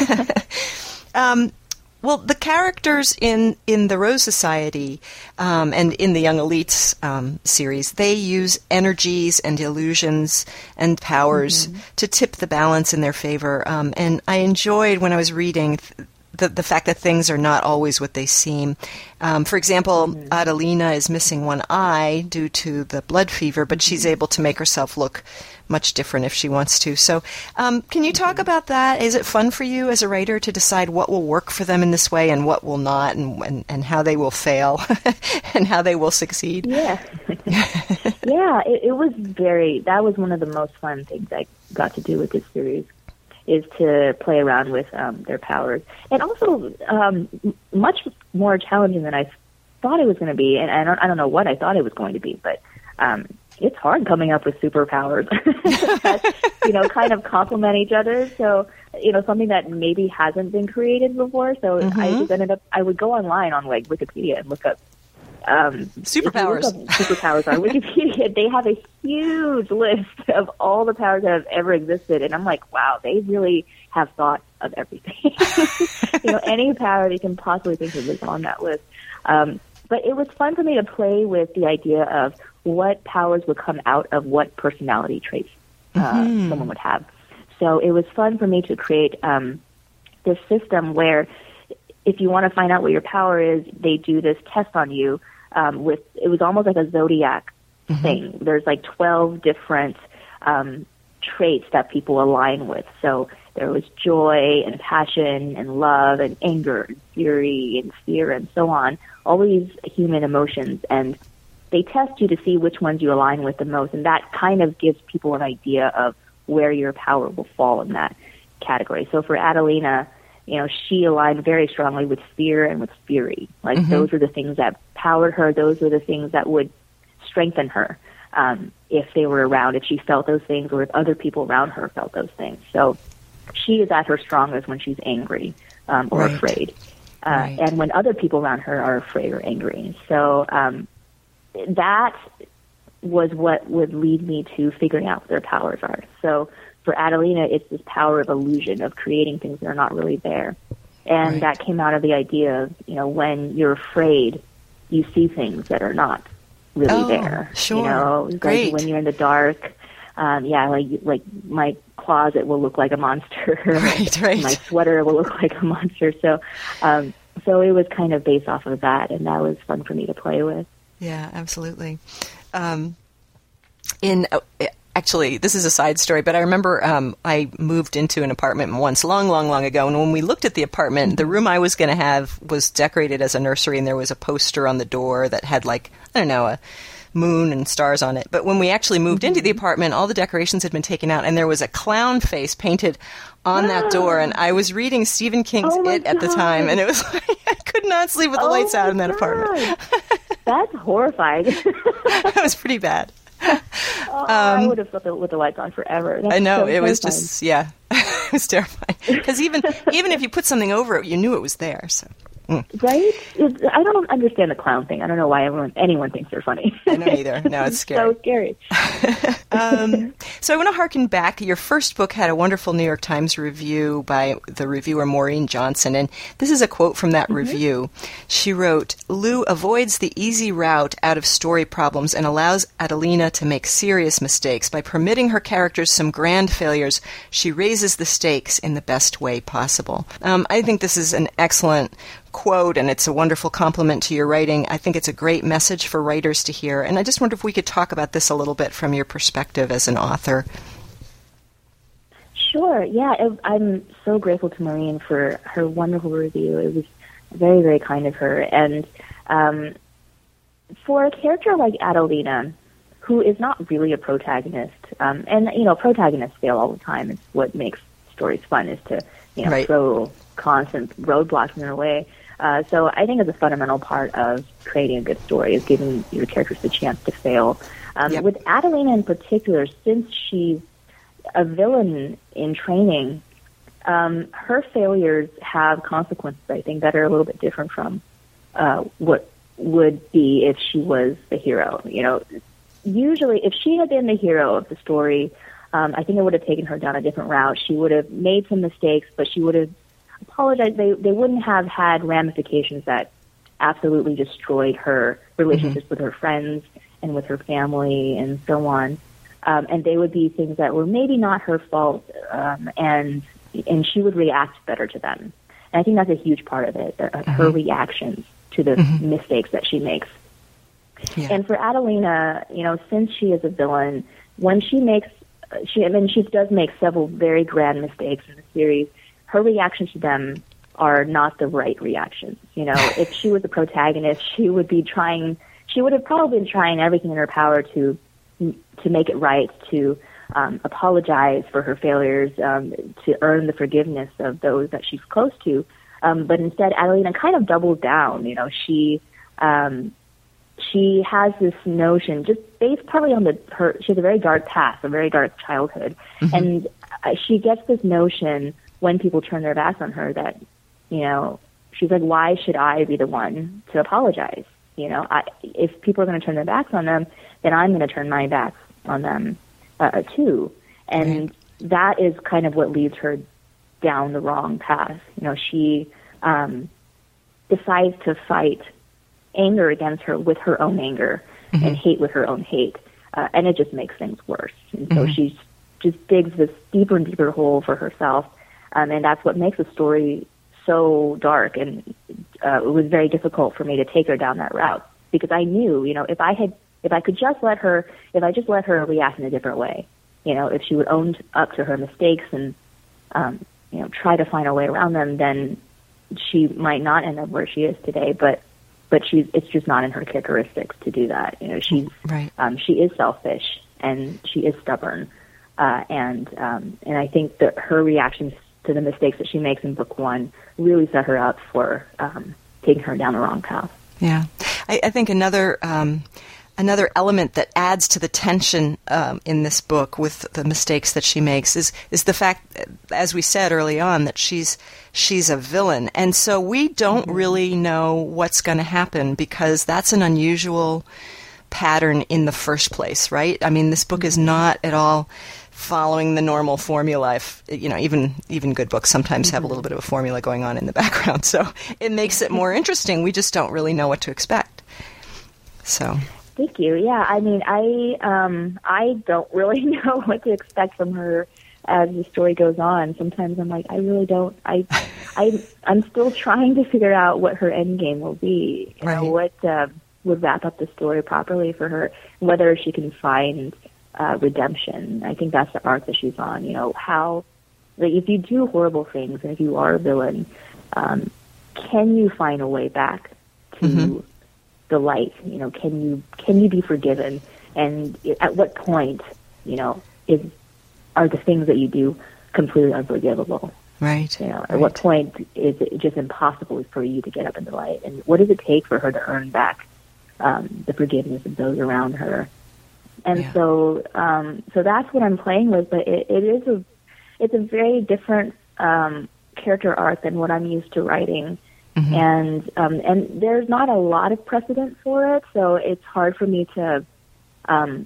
um, well, the characters in, in the Rose Society um, and in the Young Elites um, series, they use energies and illusions and powers mm-hmm. to tip the balance in their favor. Um, and I enjoyed when I was reading th- The, the fact that things are not always what they seem. Um, for example, mm-hmm. Adelina is missing one eye due to the blood fever, but mm-hmm. she's able to make herself look much different if she wants to. So um, can you talk mm-hmm. about that? Is it fun for you as a writer to decide what will work for them in this way and what will not, and, and, and how they will fail and how they will succeed? Yeah. yeah, it, it was very, that was one of the most fun things I got to do with this series, is to play around with um, their powers. And also um, much more challenging than I thought it was going to be. And I don't, I don't know what I thought it was going to be, but um, it's hard coming up with superpowers that, you know, kind of complement each other. So, you know, something that maybe hasn't been created before. So mm-hmm. I just ended up, I would go online on, like, Wikipedia and look up Um, superpowers. Superpowers on Wikipedia. They have a huge list of all the powers that have ever existed, and I'm like, wow, they really have thought of everything. You know, any power they can possibly think of is on that list. Um, but it was fun for me to play with the idea of what powers would come out of what personality traits uh, mm-hmm. someone would have. So it was fun for me to create um, this system where, if you want to find out what your power is, they do this test on you. Um, with it was almost like a zodiac mm-hmm. thing. There's like twelve different um, traits that people align with. So there was joy and passion and love and anger and fury and fear and so on. All these human emotions, and they test you to see which ones you align with the most, and that kind of gives people an idea of where your power will fall in that category. So for Adelina, you know, she aligned very strongly with fear and with fury. Like, mm-hmm. those were the things that powered her. Those were the things that would strengthen her um, if they were around, if she felt those things, or if other people around her felt those things. So she is at her strongest when she's angry um, or right. afraid. Uh, right. And when other people around her are afraid or angry. So um, that was what would lead me to figuring out what their powers are. So for Adelina, it's this power of illusion, of creating things that are not really there. And Right. that came out of the idea of, you know, when you're afraid, you see things that are not really Oh, there. sure. You know, Great. like when you're in the dark, um, yeah, like like my closet will look like a monster. Right, right. My sweater will look like a monster. So, um, so it was kind of based off of that, and that was fun for me to play with. Yeah, absolutely. Um, in uh, actually, this is a side story, but I remember um, I moved into an apartment once, long, long, long ago, and when we looked at the apartment, the room I was going to have was decorated as a nursery, and there was a poster on the door that had, like, I don't know, a moon and stars on it. But when we actually moved into the apartment, all the decorations had been taken out, and there was a clown face painted on that door. And I was reading Stephen King's Oh my It at the time, and it was like I could not sleep with the Oh lights out my in that God. apartment. That's horrifying. That was pretty bad. Oh, I would have slept with the lights on forever. That's I know, so it was terrifying. just, yeah, it was terrifying. Because even even if you put something over it, you knew it was there. So, mm. Right? It's, I don't understand the clown thing. I don't know why everyone, anyone thinks they're funny. I don't either. No, it's scary. So scary. um, so I want to harken back. Your first book had a wonderful New York Times review by the reviewer Maureen Johnson, and this is a quote from that mm-hmm. review. She wrote, "Lou avoids the easy route out of story problems and allows Adelina to make serious mistakes. By permitting her characters some grand failures, she raises the stakes in the best way possible." Um, I think this is an excellent quote, and it's a wonderful compliment to your writing. I think it's a great message for writers to hear, and I just wonder if we could talk about this a little bit from your perspective as an author. Sure, yeah. It, I'm so grateful to Maureen for her wonderful review. It was very, very kind of her. And um, for a character like Adelina, who is not really a protagonist, um, and, you know, protagonists fail all the time. It's what makes stories fun, is to, you know, right. throw constant roadblocks in their way. Uh, so I think it's a fundamental part of creating a good story, is giving your characters the chance to fail. Um, yep. With Adelina in particular, since she's a villain in training, um, her failures have consequences, I think, that are a little bit different from uh, what would be if she was the hero. You know, usually if she had been the hero of the story, um, I think it would have taken her down a different route. She would have made some mistakes, but she would have apologized. They they wouldn't have had ramifications that absolutely destroyed her relationships mm-hmm. with her friends and with her family and so on. Um, and they would be things that were maybe not her fault, um, and and she would react better to them. And I think that's a huge part of it, uh, mm-hmm. her reactions to the mm-hmm. mistakes that she makes. Yeah. And for Adelina, you know, since she is a villain, when she makes, she I mean, she does make several very grand mistakes in the series. Her reactions to them are not the right reactions. You know, if she was a protagonist, she would be trying, she would have probably been trying everything in her power to to make it right, to um, apologize for her failures, um, to earn the forgiveness of those that she's close to. Um, but instead, Adelina kind of doubles down. You know, she um, she has this notion, just based partly on the her. She has a very dark past, a very dark childhood, mm-hmm. and uh, she gets this notion when people turn their backs on her that, you know, she's like, why should I be the one to apologize? You know, I, if people are going to turn their backs on them, then I'm going to turn my back on them uh, too. And right. that is kind of what leads her down the wrong path. You know, she um, decides to fight anger against her with her own anger mm-hmm. and hate with her own hate. Uh, and it just makes things worse. And so mm-hmm. she just digs this deeper and deeper hole for herself. Um, and that's what makes the story so dark. And uh, it was very difficult for me to take her down that route, because I knew, you know, if I had, if I could just let her, if I just let her react in a different way, you know, if she would own up to her mistakes and, um, you know, try to find a way around them, then she might not end up where she is today. But, but she's, it's just not in her characteristics to do that. You know, she's, right. um, she is selfish and she is stubborn. Uh, and, um, and I think that her reactions to the mistakes that she makes in book one really set her up for um, taking her down the wrong path. Yeah. I, I think another um, another element that adds to the tension um, in this book with the mistakes that she makes is is the fact, as we said early on, that she's she's a villain. And so we don't mm-hmm. really know what's going to happen, because that's an unusual pattern in the first place, right? I mean, this book is not at all following the normal formula. If, you know, even even good books sometimes mm-hmm. have a little bit of a formula going on in the background, so it makes it more interesting. We just don't really know what to expect. So. Thank you. Yeah, I mean, I um, I don't really know what to expect from her as the story goes on. Sometimes I'm like, I really don't. I, I, I'm still trying to figure out what her end game will be. You right. know, what uh, would wrap up the story properly for her, whether she can find uh, redemption. I think that's the arc that she's on. You know, how, like, if you do horrible things and if you are a villain, um, can you find a way back to mm-hmm. the light? You know, can you can you be forgiven? And at what point, you know, is are the things that you do completely unforgivable? Right. You know, at right. what point is it just impossible for you to get up in the light? And what does it take for her to earn back um, the forgiveness of those around her? And yeah. so, um, so that's what I'm playing with. But it, it is a, it's a very different um, character arc than what I'm used to writing. Mm-hmm. And um, and there's not a lot of precedent for it, so it's hard for me to um,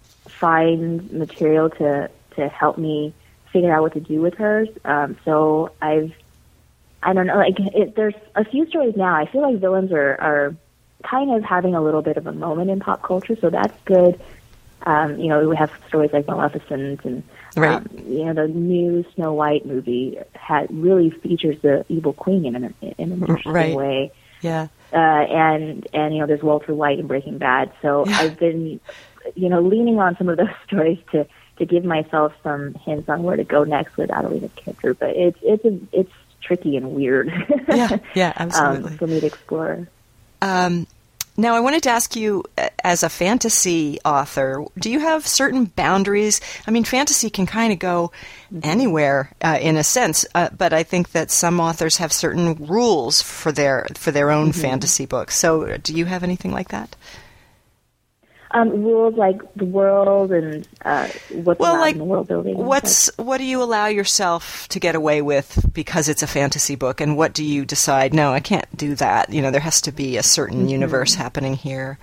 find material to to help me figure out what to do with hers. Um, so I've, I don't know, like it, there's a few stories now. I feel like villains are, are kind of having a little bit of a moment in pop culture, so that's good. Um, you know, we have stories like Maleficent and, right. um, you know, the new Snow White movie had really features the evil queen in an, in an interesting right. way. Yeah. Uh, and, and, you know, there's Walter White in Breaking Bad. So yeah. I've been, you know, leaning on some of those stories to, to give myself some hints on where to go next with Adelina's character, but it's it's a, it's tricky and weird. yeah, yeah, absolutely. um, for me to explore. Um, now, I wanted to ask you, as a fantasy author, do you have certain boundaries? I mean, fantasy can kind of go anywhere uh, in a sense, uh, but I think that some authors have certain rules for their for their own mm-hmm. fantasy books. So, do you have anything like that? Um, rules like the world and uh, what's well, allowed like, in the world building. What's what do you allow yourself to get away with because it's a fantasy book, and what do you decide? No, I can't do that. You know, there has to be a certain mm-hmm. universe happening here.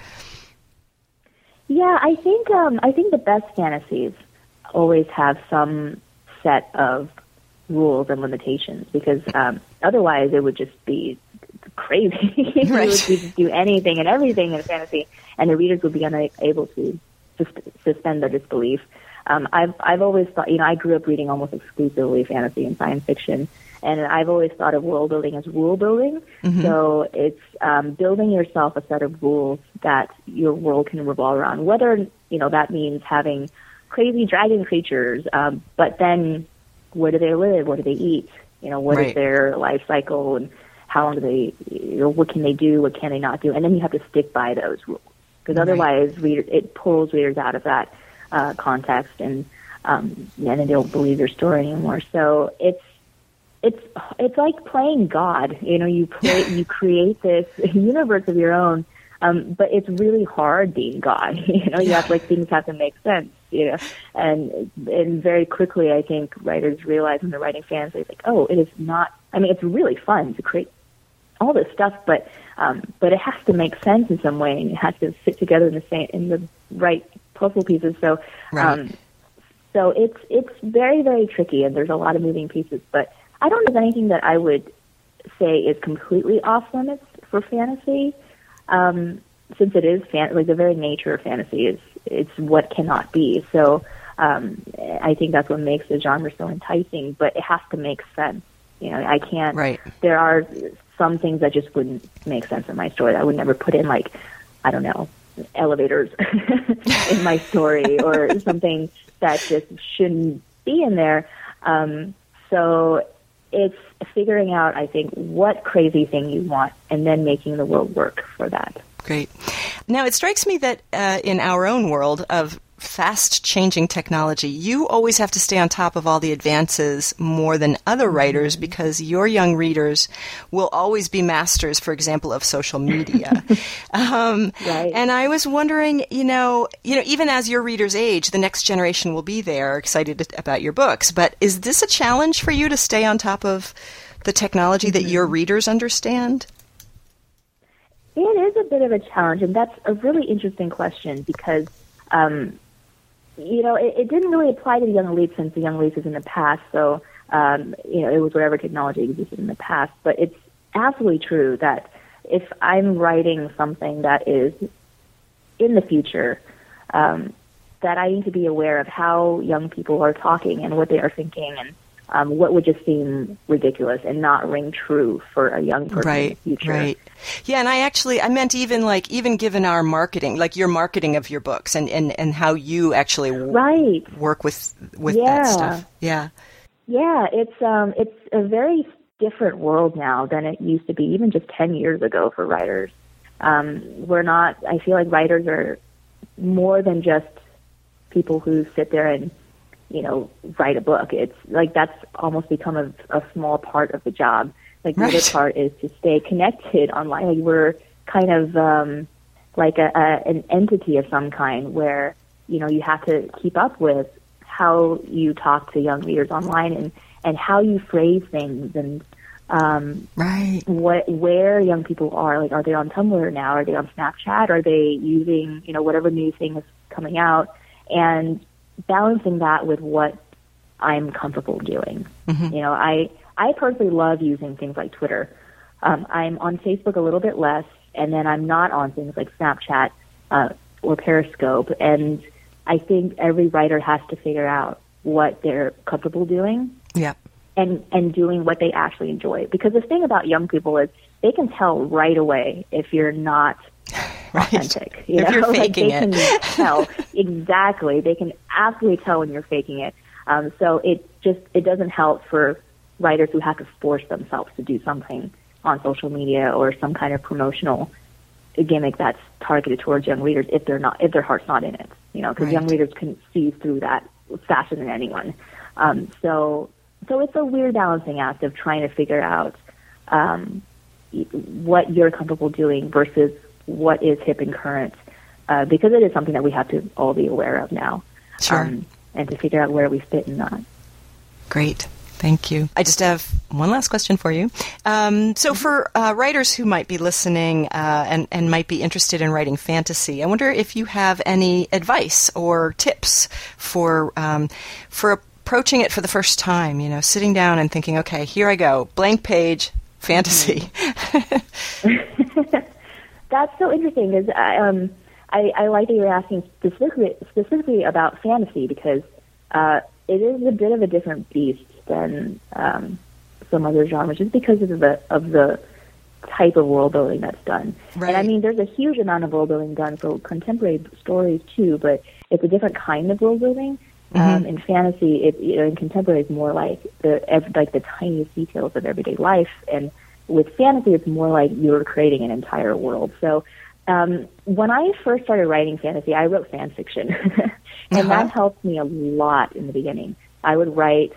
Yeah, I think um, I think the best fantasies always have some set of rules and limitations because um, otherwise it would just be crazy. Right. You would just do anything and everything in fantasy, and the readers would be unable to sus- suspend their disbelief. Um, I've I've always thought, you know, I grew up reading almost exclusively fantasy and science fiction, and I've always thought of world building as rule building. Mm-hmm. So it's um, building yourself a set of rules that your world can revolve around. Whether you know that means having crazy dragon creatures, um, but then where do they live? What do they eat? You know, what right. is their life cycle and how long do they, you know, what can they do, what can they not do, and then you have to stick by those rules because right. otherwise, reader, it pulls readers out of that uh, context, and um, and then they don't believe your story anymore. So it's it's it's like playing God. You know, you play, you create this universe of your own, um, but it's really hard being God. You know, you yeah. have like things have to make sense. You know, and and very quickly, I think writers realize when they're writing fantasy, it's like, oh, it is not. I mean, it's really fun to create all this stuff, but um, but it has to make sense in some way, and it has to fit together in the same in the right puzzle pieces. So, right. um, so it's it's very very tricky, and there's a lot of moving pieces. But I don't have anything that I would say is completely off limits for fantasy, um, since it is fan- like the very nature of fantasy is it's what cannot be. So um, I think that's what makes the genre so enticing. But it has to make sense. You know, I can't. Right. There are some things that just wouldn't make sense in my story. I would never put in, like, I don't know, elevators in my story or something that just shouldn't be in there. Um, so it's figuring out, I think, what crazy thing you want and then making the world work for that. Great. Now, it strikes me that uh, in our own world of fast-changing technology, you always have to stay on top of all the advances more than other writers because your young readers will always be masters, for example, of social media. um, right. And I was wondering, you know, you know, even as your readers age, the next generation will be there, excited about your books. But is this a challenge for you to stay on top of the technology mm-hmm. that your readers understand? It is a bit of a challenge, and that's a really interesting question because um, you know, it, it didn't really apply to the Young Elites since the Young Elites is in the past. So, um, you know, it was whatever technology existed in the past. But it's absolutely true that if I'm writing something that is in the future, um, that I need to be aware of how young people are talking and what they are thinking, and um, what would just seem ridiculous and not ring true for a young person right, in the future. Right. Yeah, and I actually, I meant even like, even given our marketing, like your marketing of your books and, and, and how you actually w- right. work with with yeah. that stuff. Yeah. Yeah, it's um, it's a very different world now than it used to be, even just ten years ago for writers. Um, we're not, I feel like writers are more than just people who sit there and, you know, write a book. It's like that's almost become a, a small part of the job. Like the right. other part is to stay connected online. Like we're kind of um, like a, a, an entity of some kind where, you know, you have to keep up with how you talk to young readers online and, and how you phrase things and um, right. what where young people are. Like, are they on Tumblr now? Are they on Snapchat? Are they using, you know, whatever new thing is coming out? And balancing that with what I'm comfortable doing. Mm-hmm. You know, I, I personally love using things like Twitter. Um, I'm on Facebook a little bit less, and then I'm not on things like Snapchat uh, or Periscope. And I think every writer has to figure out what they're comfortable doing. Yeah. And, and doing what they actually enjoy. Because the thing about young people is they can tell right away if you're not right. authentic. You if know? you're faking like they it. can tell. Exactly. They can absolutely tell when you're faking it. Um, so it just it doesn't help for writers who have to force themselves to do something on social media or some kind of promotional gimmick that's targeted towards young readers if they're not if their heart's not in it. You know, because right. young readers can see through that faster than anyone. Um, so so it's a weird balancing act of trying to figure out um, what you're comfortable doing versus what is hip and current, uh, because it is something that we have to all be aware of now. Sure. Um, and to figure out where we fit in that. Great. Thank you. I just have one last question for you. Um, so for uh, writers who might be listening uh, and, and might be interested in writing fantasy, I wonder if you have any advice or tips for um, for approaching it for the first time, you know, sitting down and thinking, okay, here I go, blank page, fantasy. Mm-hmm. That's so interesting because I, um, I, I like that you're asking specifically specifically about fantasy because uh, it is a bit of a different beast than um, some other genres, just because of the of the type of world building that's done. Right. And I mean, there's a huge amount of world building done for contemporary stories too, but it's a different kind of world building. Mm-hmm. Um, in fantasy, it, you know, in contemporary, it's more like the like the tiniest details of everyday life, and with fantasy, it's more like you're creating an entire world. So um, when I first started writing fantasy, I wrote fan fiction, and uh-huh. that helped me a lot in the beginning. I would write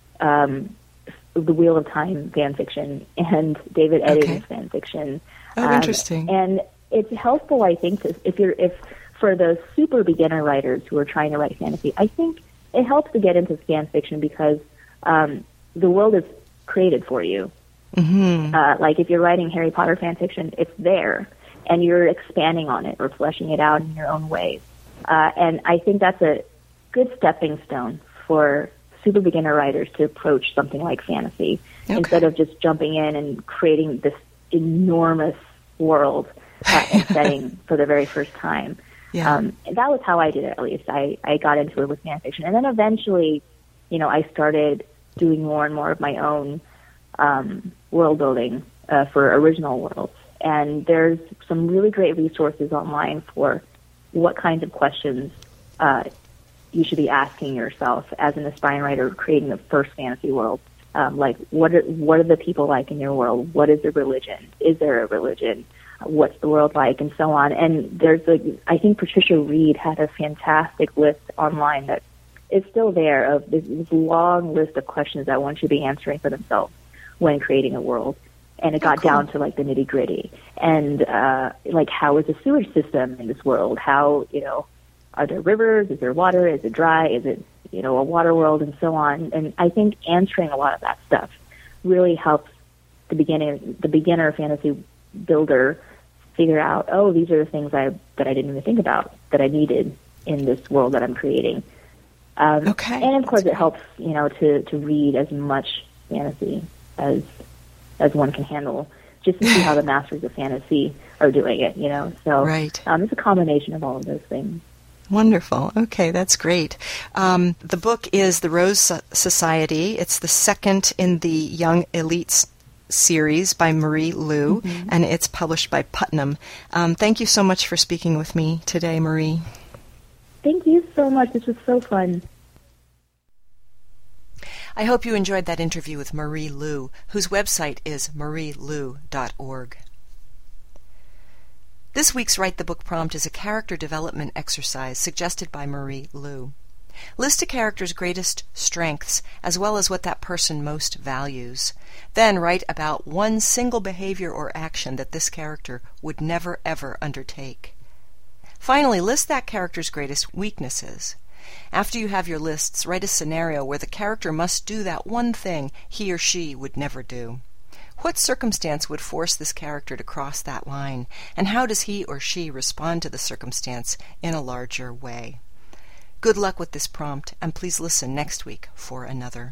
um, the Wheel of Time fan fiction and David Eddings okay. fan fiction. Oh, um, interesting. And it's helpful, I think, to, if you're if for the super beginner writers who are trying to write fantasy, I think it helps to get into fan fiction because um, the world is created for you. Mm-hmm. Uh, like if you're writing Harry Potter fan fiction, it's there, and you're expanding on it or fleshing it out in your own ways. Uh, and I think that's a good stepping stone for super beginner writers to approach something like fantasy okay. instead of just jumping in and creating this enormous world uh, and setting for the very first time. Yeah. Um, that was how I did it, at least. I, I got into it with fan fiction. And then eventually, you know, I started doing more and more of my own um, world building uh, for original worlds. And there's some really great resources online for what kinds of questions uh, you should be asking yourself as an aspiring writer creating the first fantasy world. Um, like, what are, what are the people like in your world? What is the religion? Is there a religion? What's the world like? And so on. And there's a, I think Patricia Reed had a fantastic list online that is still there of this, this long list of questions that one should be answering for themselves when creating a world. And it got oh, cool. down to like the nitty gritty. And uh, like, how is the sewage system in this world? How, you know, are there rivers? Is there water? Is it dry? Is it, you know, a water world, and so on? And I think answering a lot of that stuff really helps the beginning, the beginner fantasy builder figure out, oh, these are the things I that I didn't even think about that I needed in this world that I'm creating. Um, okay. And of course, it helps, you know, to, to read as much fantasy as as one can handle, just to see how the masters of fantasy are doing it, you know. So right. um, it's a combination of all of those things. Wonderful. Okay, that's great. Um, the book is The Rose Society. It's the second in the Young Elites series by Marie Lu, mm-hmm. and it's published by Putnam. Um, thank you so much for speaking with me today, Marie. Thank you so much. This was so fun. I hope you enjoyed that interview with Marie Lu, whose website is marie lu dot org. This week's Write the Book prompt is a character development exercise suggested by Marie Lu. List a character's greatest strengths as well as what that person most values. Then write about one single behavior or action that this character would never ever undertake. Finally, list that character's greatest weaknesses. After you have your lists, write a scenario where the character must do that one thing he or she would never do. What circumstance would force this character to cross that line, and how does he or she respond to the circumstance in a larger way? Good luck with this prompt, and please listen next week for another.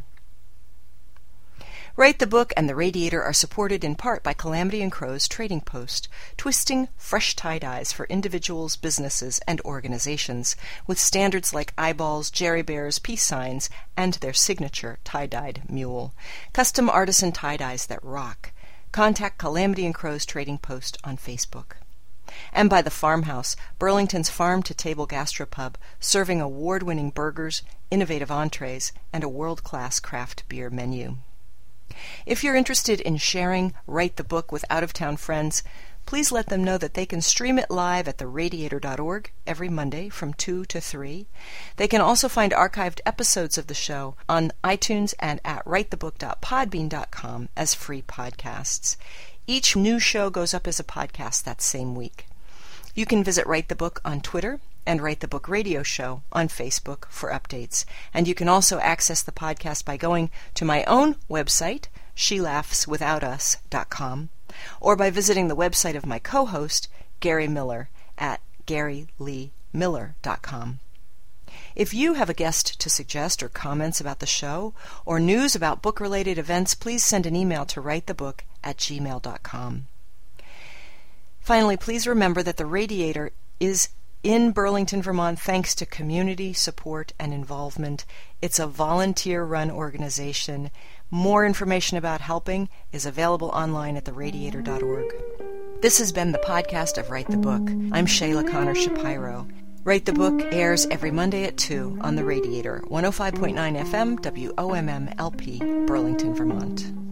Write the Book and The Radiator are supported in part by Calamity and Crow's Trading Post, twisting fresh tie-dyes for individuals, businesses, and organizations, with standards like eyeballs, jerry bears, peace signs, and their signature tie-dyed mule. Custom artisan tie-dyes that rock. Contact Calamity and Crow's Trading Post on Facebook. And by The Farmhouse, Burlington's farm-to-table gastropub, serving award-winning burgers, innovative entrees, and a world-class craft beer menu. If you're interested in sharing Write the Book with out-of-town friends, please let them know that they can stream it live at the radiator dot org every Monday from two to three. They can also find archived episodes of the show on iTunes and at write the book dot podbean dot com as free podcasts. Each new show goes up as a podcast that same week. You can visit Write the Book on Twitter and Write the Book Radio Show on Facebook for updates. And you can also access the podcast by going to my own website, she laughs without us dot com, or by visiting the website of my co-host, Gary Miller, at gary lee miller dot com. If you have a guest to suggest or comments about the show or news about book-related events, please send an email to write the book at gmail dot com. Finally, please remember that The Radiator is in Burlington, Vermont, thanks to community support and involvement. It's a volunteer-run organization. More information about helping is available online at the radiator dot org. This has been the podcast of Write the Book. I'm Shayla Connor Shapiro. Write the Book airs every Monday at two on The Radiator, one oh five point nine F M, W O M M L P, Burlington, Vermont.